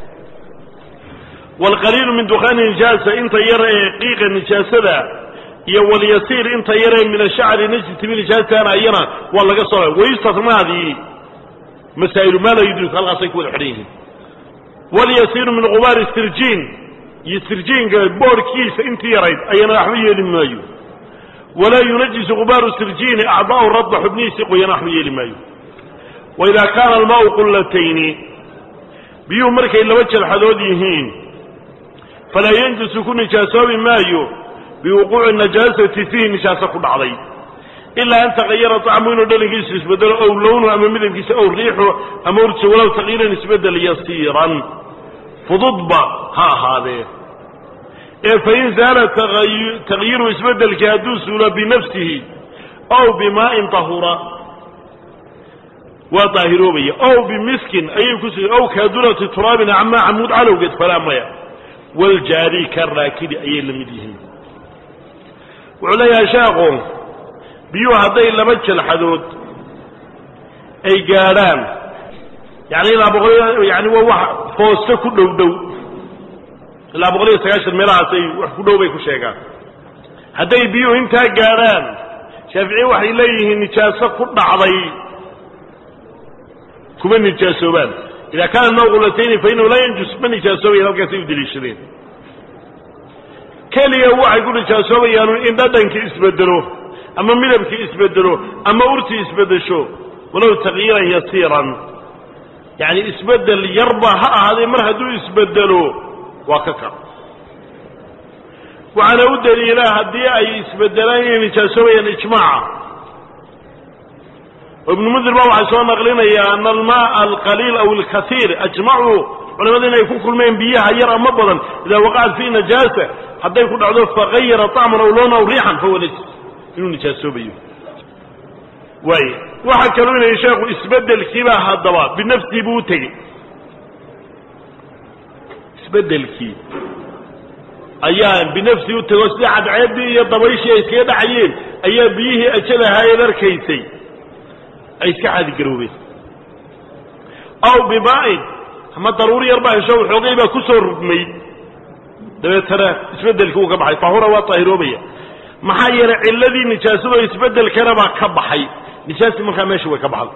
والقليل من دخان النجاسة انت يرى قيق النجاسة واليسير انت يرى من الشعر نجس من النجاسة انا يرى والله قصر ويستثم هذه مسائل ما لا يدرك الغسيك والحريه واليسير من غبار السرجين يسرجين بور كيس انت يرى اينا حوية لمايو ولا ينجس غبار السرجين اعضاء الرد حبنيسي وينا حوية لمايو وإذا كان الماء قلتين بيو مركا إلا وجه الحدوديهين فلا ينجس كل نجاسة مايو بوقوع النجاسة فيه نجاسة قد عليه إلا أن تغير طعمه ودلق يسبدل أو لونه أما مثل كيس أو ريحه أما ورثه ولو تغيير يسبدل يسيرا فضضبا ها هذا فإن زال تغيير, تغيير يسبدل كهدوس ولا بنفسه أو بماء طهورا وطاهروا بي أو بمسكن أي كسر أو كادرة تراب عما عمود على وقت فلا مياه والجاري كالراكد أي لمديهم وعليها شاقهم بيو هذي لمجه الحدود أي قاران يعني لا بغلي يعني وواحد فوسته كله دو لا بغلي سكاش المراسي وحكله بيكو شيئا هذي بيو انت قاران شافعي وحي إليه نجاسة كل عضي كمن نجاسوبان إذا كان الماء قلتين فإنه لا ينجس من نجاسوبي هل كثير دليشرين كالي يوحي يقول نجاسوبي يعني إن دادنك اسبدلوه أما ملبك اسبدلوه أما أرتي اسبدشوه ولو تغييرا يسيرا يعني اسبدل يربى هذه مرهدو اسبدلوه وككر وعلى ود الإله هدي أي اسبدلين نجاسوبي الإجماع وابن منذر بابا عشان نقلنا يا أن الماء القليل أو الكثير أجمعوا ولماذا يكون كل ما ينبيها يرى مبضا إذا وقعت فيه نجاسة حتى يكون عضو فغير طعما أو لونا أو ريحا فهو نجس إنه نجاسه بيه واي واحد كانوا لنا يشاق اسبدل كيبا هالضباب بنفسه بوتي اسبدل كيب أيام بنفسه بوتي وسلحة عيبي يضبيش يسكيب عيين أيام بيه أجلها هاي ذركيسي أي سكحة قروبي أو بماء أما ضروري يربع شو حقيبة كسر مي ده ترى يسبدل كوك بحي طهورة وطهيروبية محايرة الذي نجاسه يسبدل كربا كبحي نجاسه من خماشه وكبحل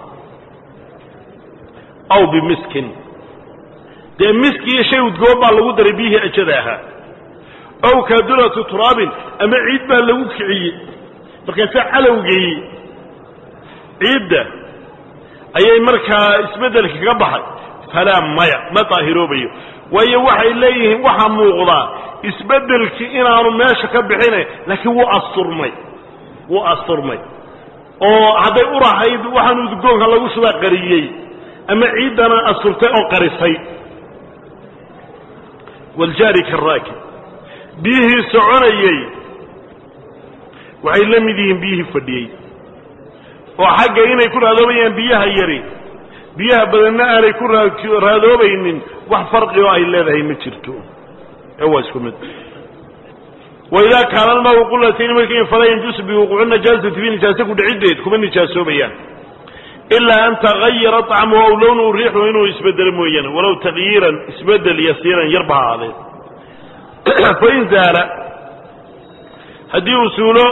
أو بمسكن ده مسكي يشي وتقوم على قدر بيه أجداها أو كدرة تراب أما عيد ما لوك عيد فكسا على وقعي عيدة أي مركا اسبدل كبحي فلا مايا ما طاهروا بيه وهي وحي إليه وحا موغضا اسبدل كإنا رماشا كبحينه لكن هو أصرمي هو أصرمي oo haday u rahayd waxaan u dugoonka lagu soo qariyay ama ciidana asurtay oo qarisay wal jari karaaki bihi soconayay waxay la mid yihiin bihi fadhiyay oo xagga inay ku raadoobayaan biyaha yari biyaha badanna aanay ku raadoobaynin wax farqi oo ay leedahay ma jirto ee waa isku mid وإذا كان الماء قلتين ملكين فلا ينجس بوقوع النجاسة في نجاسة كل عدة كمان نجاسة بيان إلا أن تغير طعمه أو لونه وريحه إنه يسبدل موينا ولو تغييرا يسبدل يسيرا يربع عليه فإن زال هدي وسوله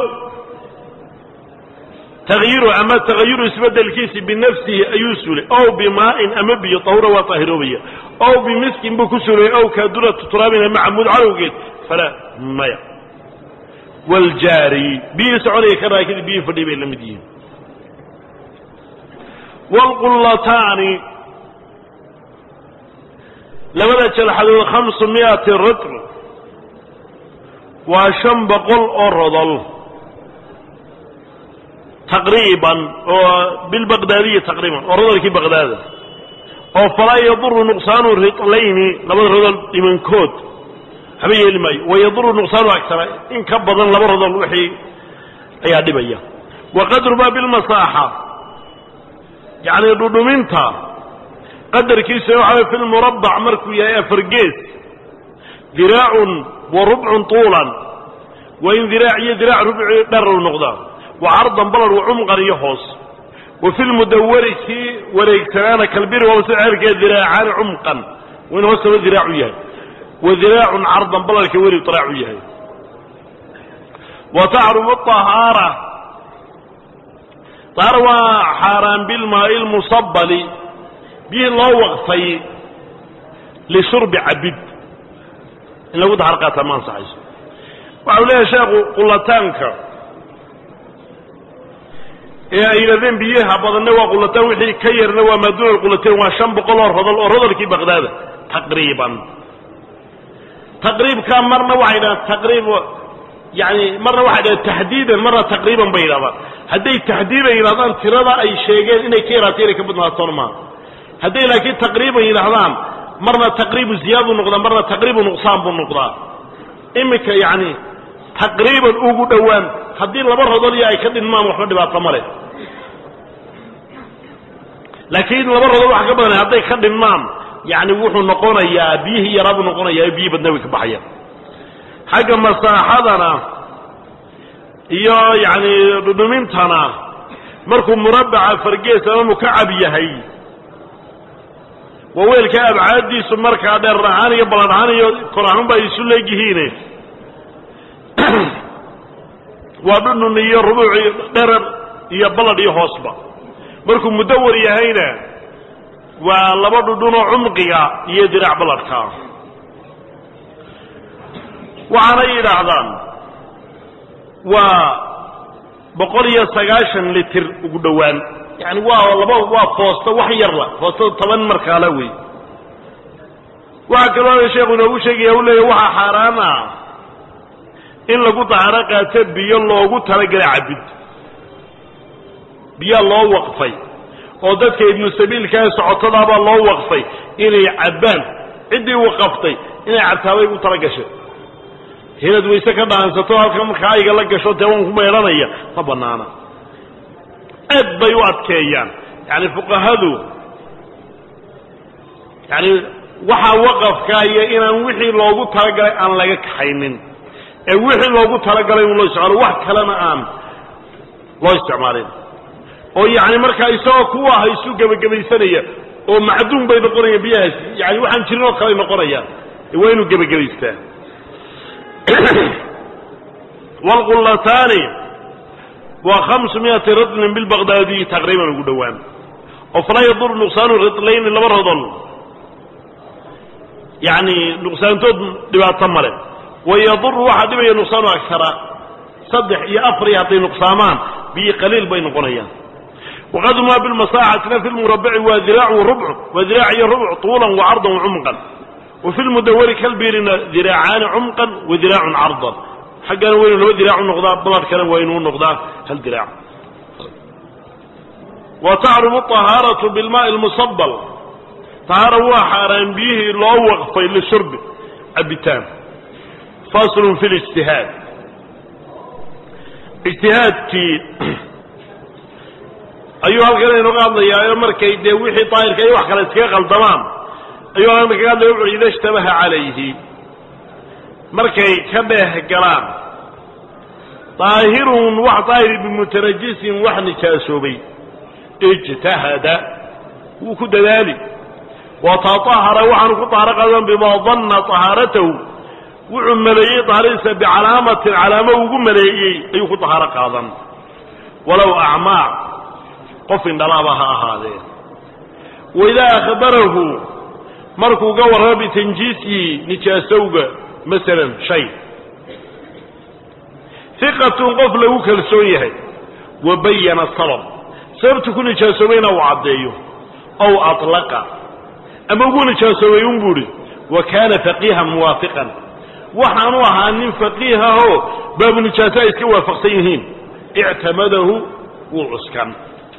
تغيير أما تغيير اسبدل الكيس بنفسه أيسول أو بماء أما بي طهورة وطاهروية أو بمسك بكسر أو كدرة تراب معمود على وجد فلا ماء والجاري بيس عليه كراكد بيه فدي بين المدين والقلتان لما تلحظ خمسمائة رطل وشم بقل أرضل تقريبا بالبغدادية تقريبا أرضل كي بغداد أو فلا يضر نقصان الرطلين لما الرطل من كود حبيه الماء ويضر نقصان أكثر إن كبضا لما الرطل وحي أي دبية وقدر ما بالمساحة يعني الردومينتا قدر كيس يوحى في المربع مركو يا فرقيس ذراع وربع طولا وإن ذراع يذراع ربع در ونقضا وعرضا بلر وعمقا يحوص وفي المدور وليكتنان كالبير ومسعر ذراعان عمقا وإن وصل ذراع يهي وذراع عرضا بلر كوري طراع يهي وتعرف الطهارة طهارة حاران بالماء المصبل به الله وغفي لشرب عبد إن لو ظهر قاتل ما انصحيش وعليها شاق قلتانك يا إلى ذنب بيها بضلنا وقلتان وحي كيرنا وما دون القلتان وشام بقول الرضل الرضل كي بغداد تقريبا تقريب كان مرة واحدة تقريب يعني مرة واحدة تحديدا مرة تقريبا بيضا هدي تحديدا إلى ذان ترى أي شيء إنه كيراتيري كبدنا الطرمان هدي لكن تقريبا إلى ذان مرة تقريب زيادة نقطة مرة تقريب نقصان بالنقطة إمك يعني تقريبا أوجو دوان هدي لبره ضليا يكد ما محمد بعد طمره لكن لبره ضلوا حكبنا هدي يكد النام يعني وحنا نقونا يا بيه يا رب نقونا يا بيه بدنا كبحية حاجة مساحتنا يا يعني ردمنتنا مركم مربع فرقيس أو مكعب يهي وويل كاب عادي سمرك هذا الرهاني بلدهاني كلهم بيسول جهينه وابن نية ربع درر يا بلد يحصبه مركم مدور يهينا ولا برضو دون عمقيا يدرع بلدك وعلي الأعظام وبقولي سجاشن لتر وجدوان يعني واه والله واه فوسطة وحير له فوسطة طبعا مركالوي وعكروا الشيخ ونقول شيء يقول له وها حراما إن لقط عرقة تبي الله وقط رجل عبد بيا الله وقفي وذاتك ابن السبيل كان سعطنا بالله وقفي إني عبان عندي وقفتي إني عتاوي وترجش هنا دويسة كذا عن ستوها كم خايق لك شو تون هم يرانية طبعا أنا أبيوات كيان يعني فقهاء يعني وحا وقف كايا إن وحي لوجو ترجع أن لقى حينين وحي لوجو ترجع لهم الله سبحانه واحد كلام عام الله استعمالين أو يعني مركا يسوى كوا هيسوق قبل قبل سنة أو معدوم بين القرية بياس يعني واحد شنو قرية القرية وينه قبل قبل سنة والغلتان وخمسمائة رطل بالبغدادي تقريبا قدوان وفلا يضر نقصان الرطلين اللي برضل يعني نقصان تود دبات تمره ويضر واحد بي نقصان أكثر صدح يأفر يعطي نقصامان بي قليل بين قرية وقد ما بالمساحة في المربع وذراع وربع وذراع ربع طولا وعرضا وعمقا وفي المدور كالبيرنا ذراعان عمقا وذراع عرضا حقا وين لو ذراع النقضاء بلاد كان وين النقضاء هالذراع وتعرف الطهارة بالماء المصبل طهارة هو حارم به لو وقفي للشرب أبتان فاصل في الاجتهاد اجتهاد في أيها الكلام نقاط يا مركي دي وحي طاير كي وحكا لسكيقل تمام أيها الكلام يقول إذا اشتبه عليه مركي كبه كلام طاهر وحطاهر بمترجس وحن كاسوبي اجتهد وكد ذلك وتطهر وحن كطهر قدم بما ظن طهارته وعملي طهاريس بعلامة علامة وقملي أيوه طهارة قاضا ولو أعمى قف دلابها هذا وإذا أخبره مركو قوة بتنجيسه نجاسوق مثلا شيء ثقة قف له كالسويه وبين الصلب سبت كل نجاسوين أو عضيه أو أطلق أما يقول نجاسوين بوري وكان فقيها موافقا وحانوها أن فقيها هو باب نجاسة كوا فقسينهين اعتمده وعسكا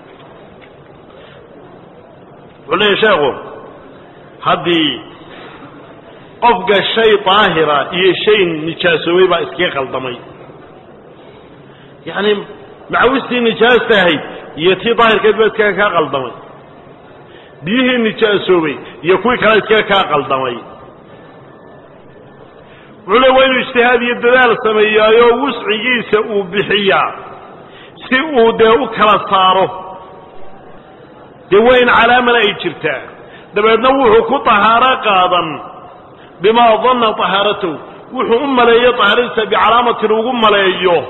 ولا يشاغل هذه قفق الشيء طاهرة هي شيء نجاسوي بأسكي خلطمي يعني معوستي نجاسة هي يتي طاهر كذبت كاكا خلطمي بيه نجاسوي يكوي كانت كاكا خلطمي ولا وين اجتهاد الدلال سميايو وسعيسا وبحيا سيئو داو كلا صارو دوين علامة لا يجرتا دبعدنا وحو كطهارة قاضا بما ظن طهارته وحو أم لا يطهرسا بعلامة وقم لا يجوه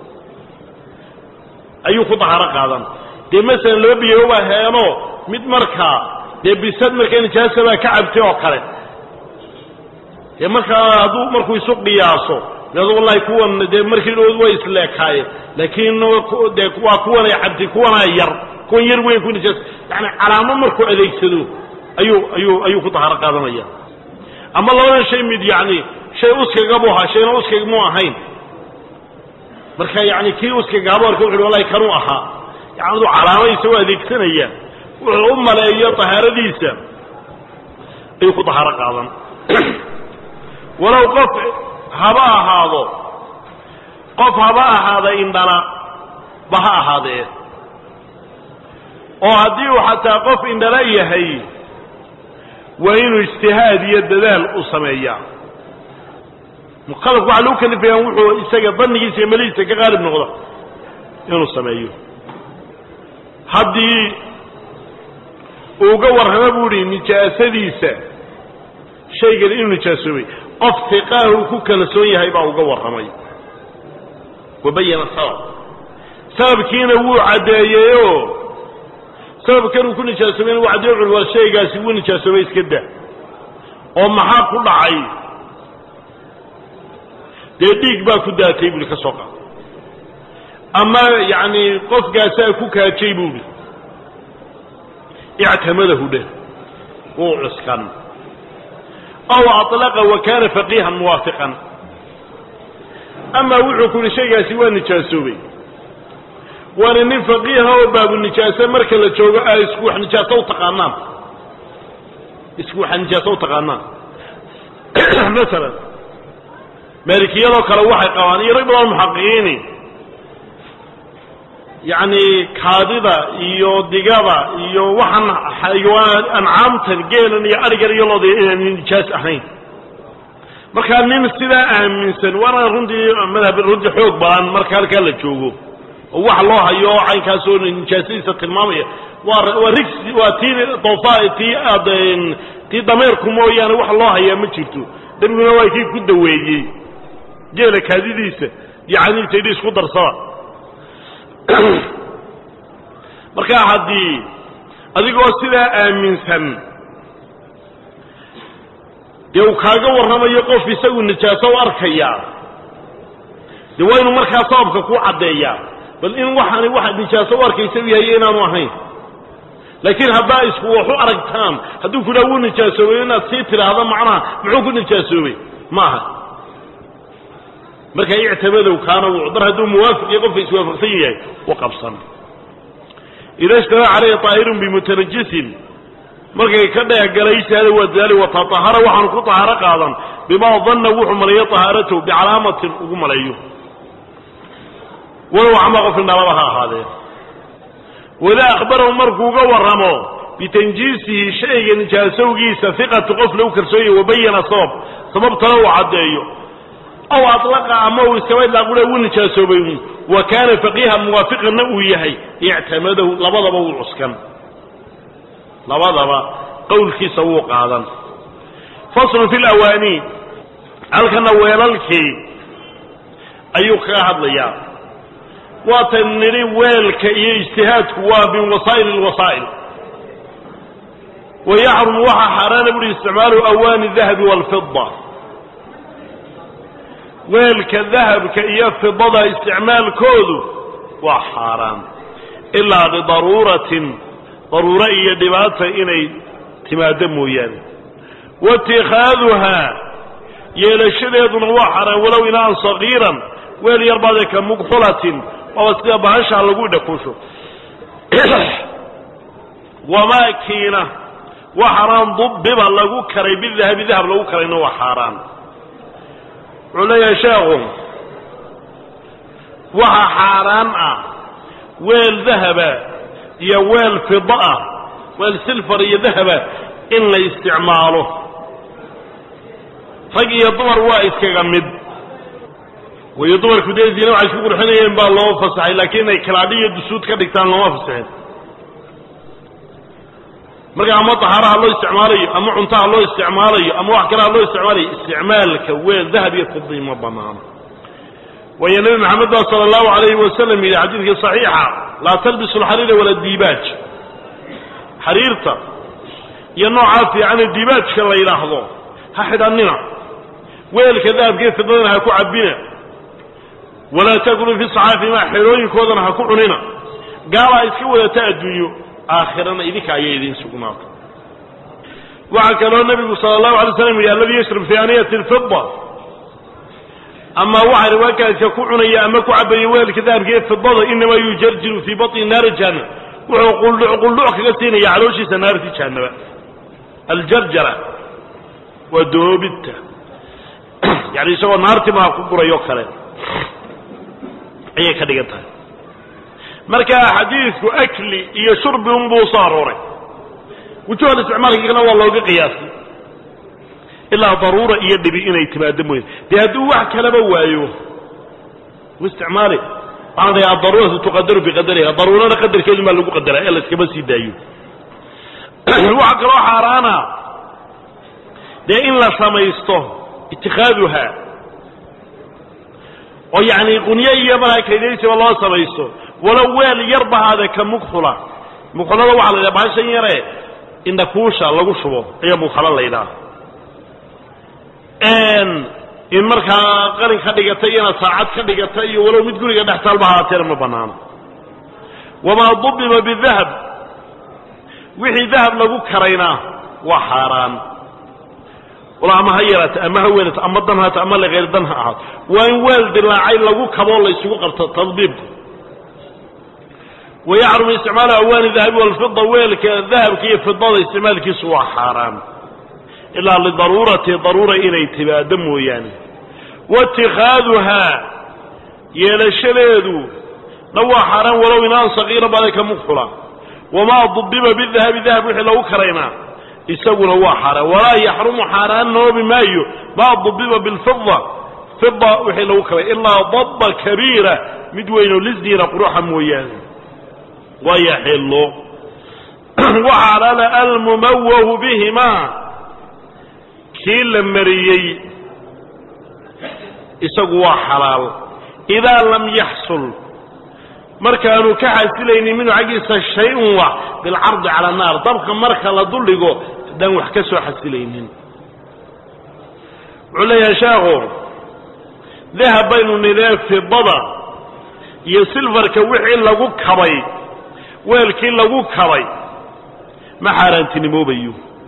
أيو كطهارة قاضا دي مثلا لو بيهو هيانو مد مركا دي بيساد مركا نجاسة كعب تيوكالي dee markaa hadduu markuu isu qiyaaso yadu wallahi kuwan dee markii dhood way isleekaay laakiin dee waa kuwan ay cabdi kuwan ay yar kuwan yar weyn ku nijaas yani calaamo markuu adeegsado ayuu ayuu ayuu ku tahara qaadanaya ama labada shay mid yani shay uskaga buuha shayna uskaga mu ahayn marka yani kii uskaga gaabo wuxuu wallahi kanu ahaa yani uu calaamayso adeegsanaya wuxuu u maleeyo taharadiisa ayuu ku tahara qaadan ولو قف هبا هذا قف هبا هذا إندنا بها هذا وهديه حتى قف إندنا يهي وإنه اجتهاد يددال أصمية مقالك وعلوك اللي فيها وحوه إساق الظنك يسيمليسة كغالب نغضة إنه أصمية هديه وقور هنبوري نجاسديسة شيء قال إنه نجاسوي قف ثقاه كوكا سويه هيبقى وقور رمي وبين الصواب سبب كينا هو عدايو سبب كانوا كل نجاسوين وعدايو والشيء قاسبون نجاسوين كده وما حاق كل عين ديك بقى كده تيبوا لك سوقا أما يعني قف قاسا كوكا تيبوا لي اعتمده ده وعسكن أو أطلق وكان فقيها موافقا أما وحو كل شيء سوى النجاسوي وانا من فقيها وباب النجاسة مركا لتشوغا اسكوح نجاسة وتقانام اسكوح نجاسة وتقانام مثلا مالكية لو كانوا واحد قوانين رقبوا المحققين يعني كاذبة يو دقابة يو وحن حيوان أنعامتا قيلا يأرقر يلو نجاس أحين marka nin sida aaminsan wana runtii madhab runtii xoog badan marka halka la joogo oo wax loo hayo caynkaas oo nijaasiisa tilmaamaya waa waa rigsi waa tiin doofaati aadeen tii dameerku mooyaan wax loo hayo ma jirto dabiguna waa kii ku daweeyay jeela kaadidiisa yaani taydii isku darsada marka hadii adigoo sida aaminsan dee kaaga warramayo qof isagu nijaaso u arkaya dee waynu markaa sababka ku cadeeya bal in waxani waxa nijaaso u arkaysa yahay inaanu ahayn laakiin hadda isku wuxuu aragtaan hadduu ku dhaw nijaasoobay inaad sii tiraahdo macnaha muxuu ku nijaasoobay maaha marka ictibaadu kaana wuxuu hadduu muwaafiq qof isku waafaqsan yahay oo qabsan ila ishtara alayhi taahirun bimutanajjisin markay ka dhagalaysaada wadaali wa tatahara waxaan ku tahara qaadan bima dhanna wuxuu malay taharatu bi calaamatin ugu malayo wala wama qofna labaha ahaadee wala akhbaru markuuga waramo bitanjiisi shayga nijaasowgiisa fiqatu qof lagu karsooyay wabayana sabab sababta uu cadeeyo aw atlaqa ama uu iskabay laaqula uu nijaasoobay wa kana faqiha muwafiqan uu yahay i'tamadu labadaba uu cuskan labadaba qowlkiisa uu qaadan fasl fi alawani halkana weelalkii ayuu kaga hadlayaa waatan nidhi weelka iyo ijtihaadku waa min wasaa'il alwasaa'il ويحرم وحا حرام بل استعمال أوان الذهب والفضة ويلك الذهب كإياه فضة استعمال كودو وحرام إلا لضرورة ضرورية دباتة إني تمادموا يعني واتخاذها يلشد وحرام ولو إنان صغيرا ويل يربى ذلك مقفلة ووسيا بهاش على قولة كوشو وما كينه وحرام ضبب لغو كري بالذهب ذهب لغو كري انه حرام عليا شاغم وها حرام ويل ذهب يا ويل فضة ويل سلفر يا ذهب إلا استعماله فقي يضمر وايس كغمد ويضمر كدير دينو عشوق الحين ينبال الله فصحي لكن الكلابية دسود كدكتان الله فصحي marka ama taharaha loo isticmaalayo ama cuntaha loo isticmaalayo ama wax kale loo isticmaalayo isticmaalka weel dahab iyo fidda ma banaan ويا نبي محمد صلى الله عليه وسلم إلى حديث صحيحة لا تلبسوا الحرير ولا الديباج حريرته ينوع عافية عن الديباج كلا يلاحظوا هحد عننا ويل كذاب كيف فضلنا هكو عبنا ولا تقولوا في الصحافة ما حلوين كودنا هكو عننا قال اسكي ولا تأدوا آخرا إذيك عيدين سكناك وعكروا النبي صلى الله عليه وسلم يا الذي يشرب في آنية الفضة أما وعر وكاس يكون يا أما كعبي ويل كذاب كيف فضة إنما يجرجر في بطن نار جهنم وعقول له عقول له كذتين يعلوش سنار في جهنم الجرجرة ودوبته يعني سوى نار تما كبر يوكله أي كذا marka xadiisku akli iyo shurbi um buu saaroray wuxuu isticmaalka kana waa looga qiyaasay ila daruura iyo dibi inay timaadamo de haduu wax kala ba waayo isticmaali baad ay daruura tuqadar bi qadariha daruura qadarkeedu ma lagu qadara ila iskaba sii daayo waxa kale xaraana de in la samaysto ittikhaduha oo yaani quniya iyo malaa'ikaydiisa walaa samaysto ولو ويل يربى هذا كمقفلة مقفلة وعلى الأبعاد سيارة إن كوشة لغو شبه هي مقفلة ليلة إن إن مركا قرن خدقتي أنا ساعات خدقتي ولو متقولي قد احتال بها ترم بنام وما ضبب بالذهب وحي ذهب لغو كريناه وحاران ولا ما هيرت أما هوينت أما دنها تأمل غير دنها وإن والد اللاعين لغو كبول يسوق التضبيب ويحرم استعمال أوان الذهب والفضة ويلك الذهب كيف فضة استعمال كسوة حرام إلا لضرورة ضرورة إلى اتباع دمه يعني واتخاذها يلشليدو لو حرام ولو إنان صغيرة بعدك مقفلة وما ضبب بالذهب ذهب وحي لو كرينا يسوي لو حرام ولا يحرم حرام نو بمايو ما ضبب بالفضة فضة وحي لو كرينا إلا ضبة كبيرة مدوين لزدين قروحا مويان ويحل وحلال المموه بهما كل مريي يسقوا حلال إذا لم يحصل مركانو كحسلين منه عجز الشيء بالعرض على النار طبقا مركا لضلقوا دان وحكسوا حسلين عليا شاغر ذهب بين النداء في الضبع يسلفر كوحي لغو كبي weelkii lagu kabay ma xaaraantinimo bayo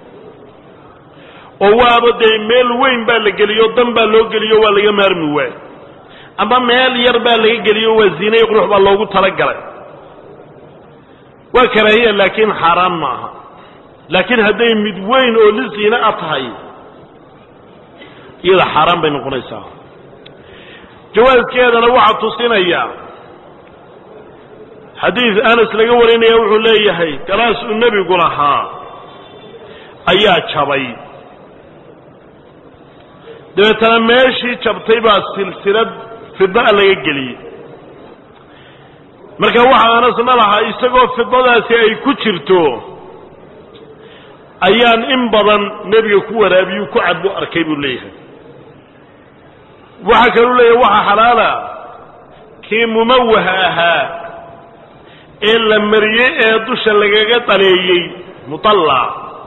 oo waaba de meel weyn baa la geliyo dan baa loo geliyo waa laga maarmi waay ama meel yar baa laga geliyo waa ziinay qurux baa loogu tala galay waa karaahiya laakiin xaraam ma aha laakiin haday mid weyn oo lisina atahay iyada xaraam bay noqonaysaa jawaabkeedana waxa tusinaya حديث أنس لقورين يوحو ليهي كلاس النبي قلها أيها شبي دوتنا ماشي شبطيبا السلسلة في الضاء اللي يقلي مركا واحد أنس نلها يستقوا في الضاء سيأي كتشرتو أيان إنبضا نبي كورا بيو كعب أركيب ليهي وحكروا لي وحا حلالا كي مموهاها إلا مريئة دوشا لغاقة طليي مطلع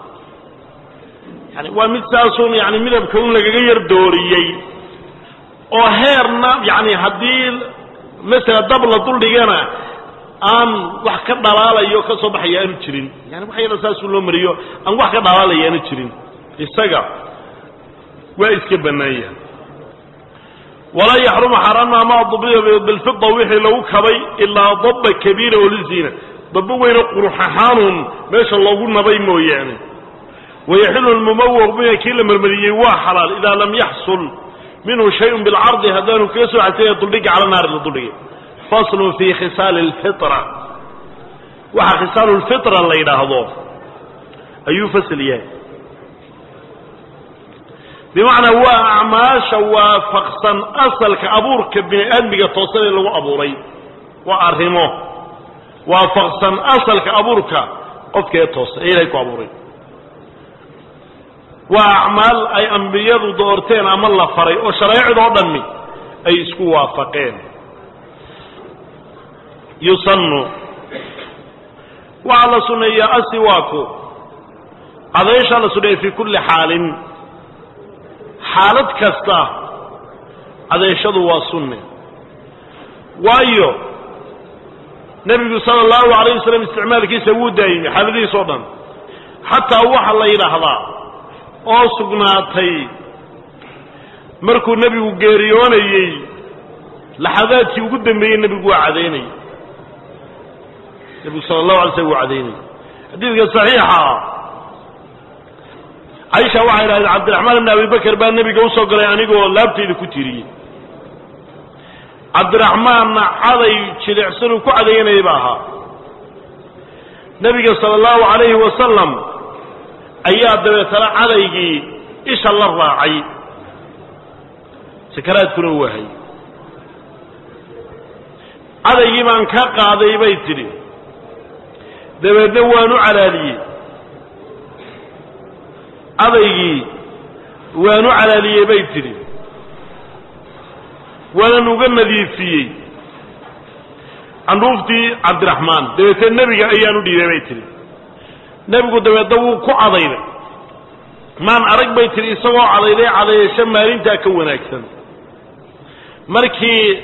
يعني ومتساسون يعني مدى بكون لغاقة دوريي وهيرنا يعني هديل مثل دبل طول ديانا أن وحكا دلالة يو كصبح يانو تشرين يعني وحي نساسون لو مريو أن وحكا دلالة يانو تشرين الساقع وإسكب النايا ولا يحرم حرامنا ما ضبيه بالفضة وحي لو كبي إلا ضب كبيرة وللزينة ضب وين قرحانهم ما شاء الله قلنا بيمو يعني ويحل المموه بها كل مرمريه وحلال إذا لم يحصل منه شيء بالعرض هدانه كيسو حتى يطلق على نار الضلق فصل في خصال الفطرة وحا خصال الفطرة اللي ينهضوه أيو فصل إياه بمعنى هو أعماش وفقصا أصل كأبور كبني أدمي توصل له أبوري وأرهمه وفقصا أصل كأبورك قد كيتوصل إليك أبوري وأعمال أي أنبياء دورتين عمل الله فري وشرائع دورنمي أي اسكو وافقين يصنوا وعلى سنية أسواكو هذا إيش على سنية في كل حال حالة كستا هذا يشهدوا والسنة وأيو نبي صلى الله عليه وسلم استعمال كيس يسوي دائما حالة صودا حتى أوح الله يرحضا أو سقناتي مركو النبي وقيريوني لحظاتي وقدم بي النبي وعديني النبي صلى الله عليه وسلم وعديني حديث صحيحة عائشة وعيرة عبد الرحمن بن أبي بكر بان النبي قوصة وقال يعني قول لابتي لكتيري عبد الرحمن عضي شلع سنو كعدين يباها النبي صلى الله عليه وسلم أياد دبيتنا عضيقي إيش الله الراعي سكرات كنوهي عضيقي من كاقا عضي بيتري دبيتنا وانو على لي عضيقي وانو على لي بيتري وانا نغنى ذي فيه عن روفتي عبد الرحمن دبيت النبي ايانو دي بيتري نبي دبيت دو كو عضينا مان ارق بيتري سوى عضيلي عضي شمالين تاكونا اكثر مركي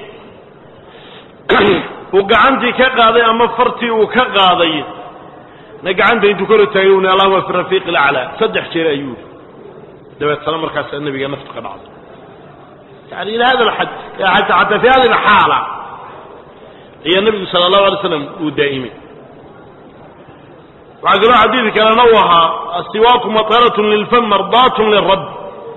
وقعنتي كقاضي اما فرتي وكقاضي نقعنتي انتو كله تايوني الله في الرفيق الاعلى صدح شير ايوب دبيت سلام مركز النبي نفط قناعه يعني إلى هذا الحد حتى حتى في هذه الحالة هي النبي صلى الله عليه وسلم ودائما وعقل حديث كان نوها السواك مطهرة للفم مرضاة للرب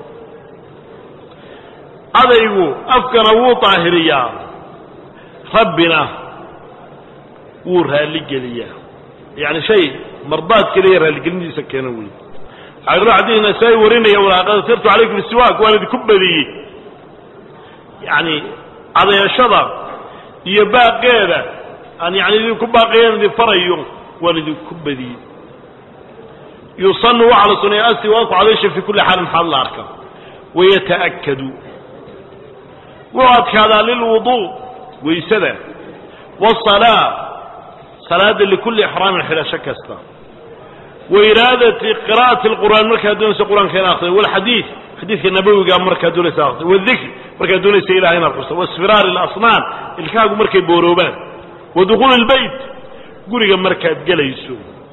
هذا يقول أفكر هو طاهرية ربنا ورها لقلية يعني شيء مرضاة كليرها لقلني سكينوي عقل حديث نساي وريني يا ولا سرت عليك بالسواك وانا دي كبلي يعني هذا يشضر يباقينا أن يعني ذي كباقينا ذي فريون وذي كبدي يصنوا على صنيع السواك وعليش في كل حال محل الأركب ويتأكدوا وعد هذا للوضوء ويسدى والصلاة صلاة لكل إحرام الحلا شكستا وإرادة قراءة القرآن مركز دون القرآن كان آخر والحديث حديث النبوي قال مركز دون آخر والذكر مركز دون سيلة هنا القصة واصفرار الأصنام الكاغو مركز بوروبان ودخول البيت قولي مركز جليسو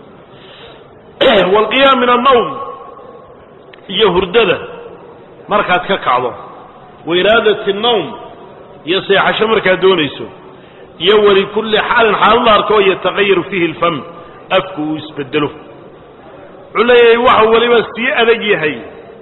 والقيام من النوم يهردده مركز ككعظم وإرادة النوم يصيح عشان مركز دونيسو يولي كل حال حال الله أركو يتغير فيه الفم أفكو يسبدله علي وحو ولي بس يأذي هي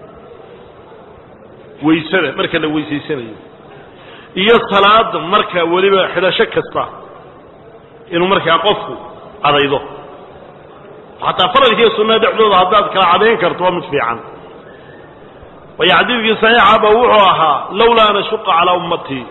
ويسنة مركا لو ويسيسنة إيا الصلاة مركا ولي حدا شك الصلاة إنه مركا قفه هذا يضو حتى فرق هي السنة دعوه هذا كالعادين كرتوا مدفعا ويعدي في صحيحة بوحوها لولا نشق على أمتي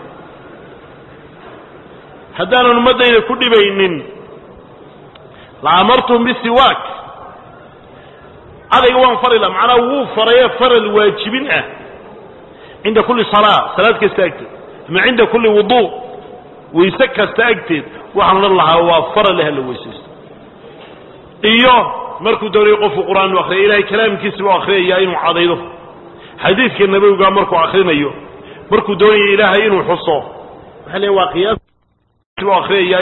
هدانا المدى كل بينين لأمرتم بالسواك هذا يوان فرلا معنا وو فريا فرل واجبين اه عند كل صلاة صلاة كستأكد ما عند كل وضوء ويسكى استأكد وحن الله وفر لها الويسيس إياه مركو دوري يقف القرآن وآخره إلهي كلام كسب وآخره يأين وعضيده حديث كالنبي قال مركو آخرين أيوه مركو دوري إلهي وحصه هل هو قياس وآخره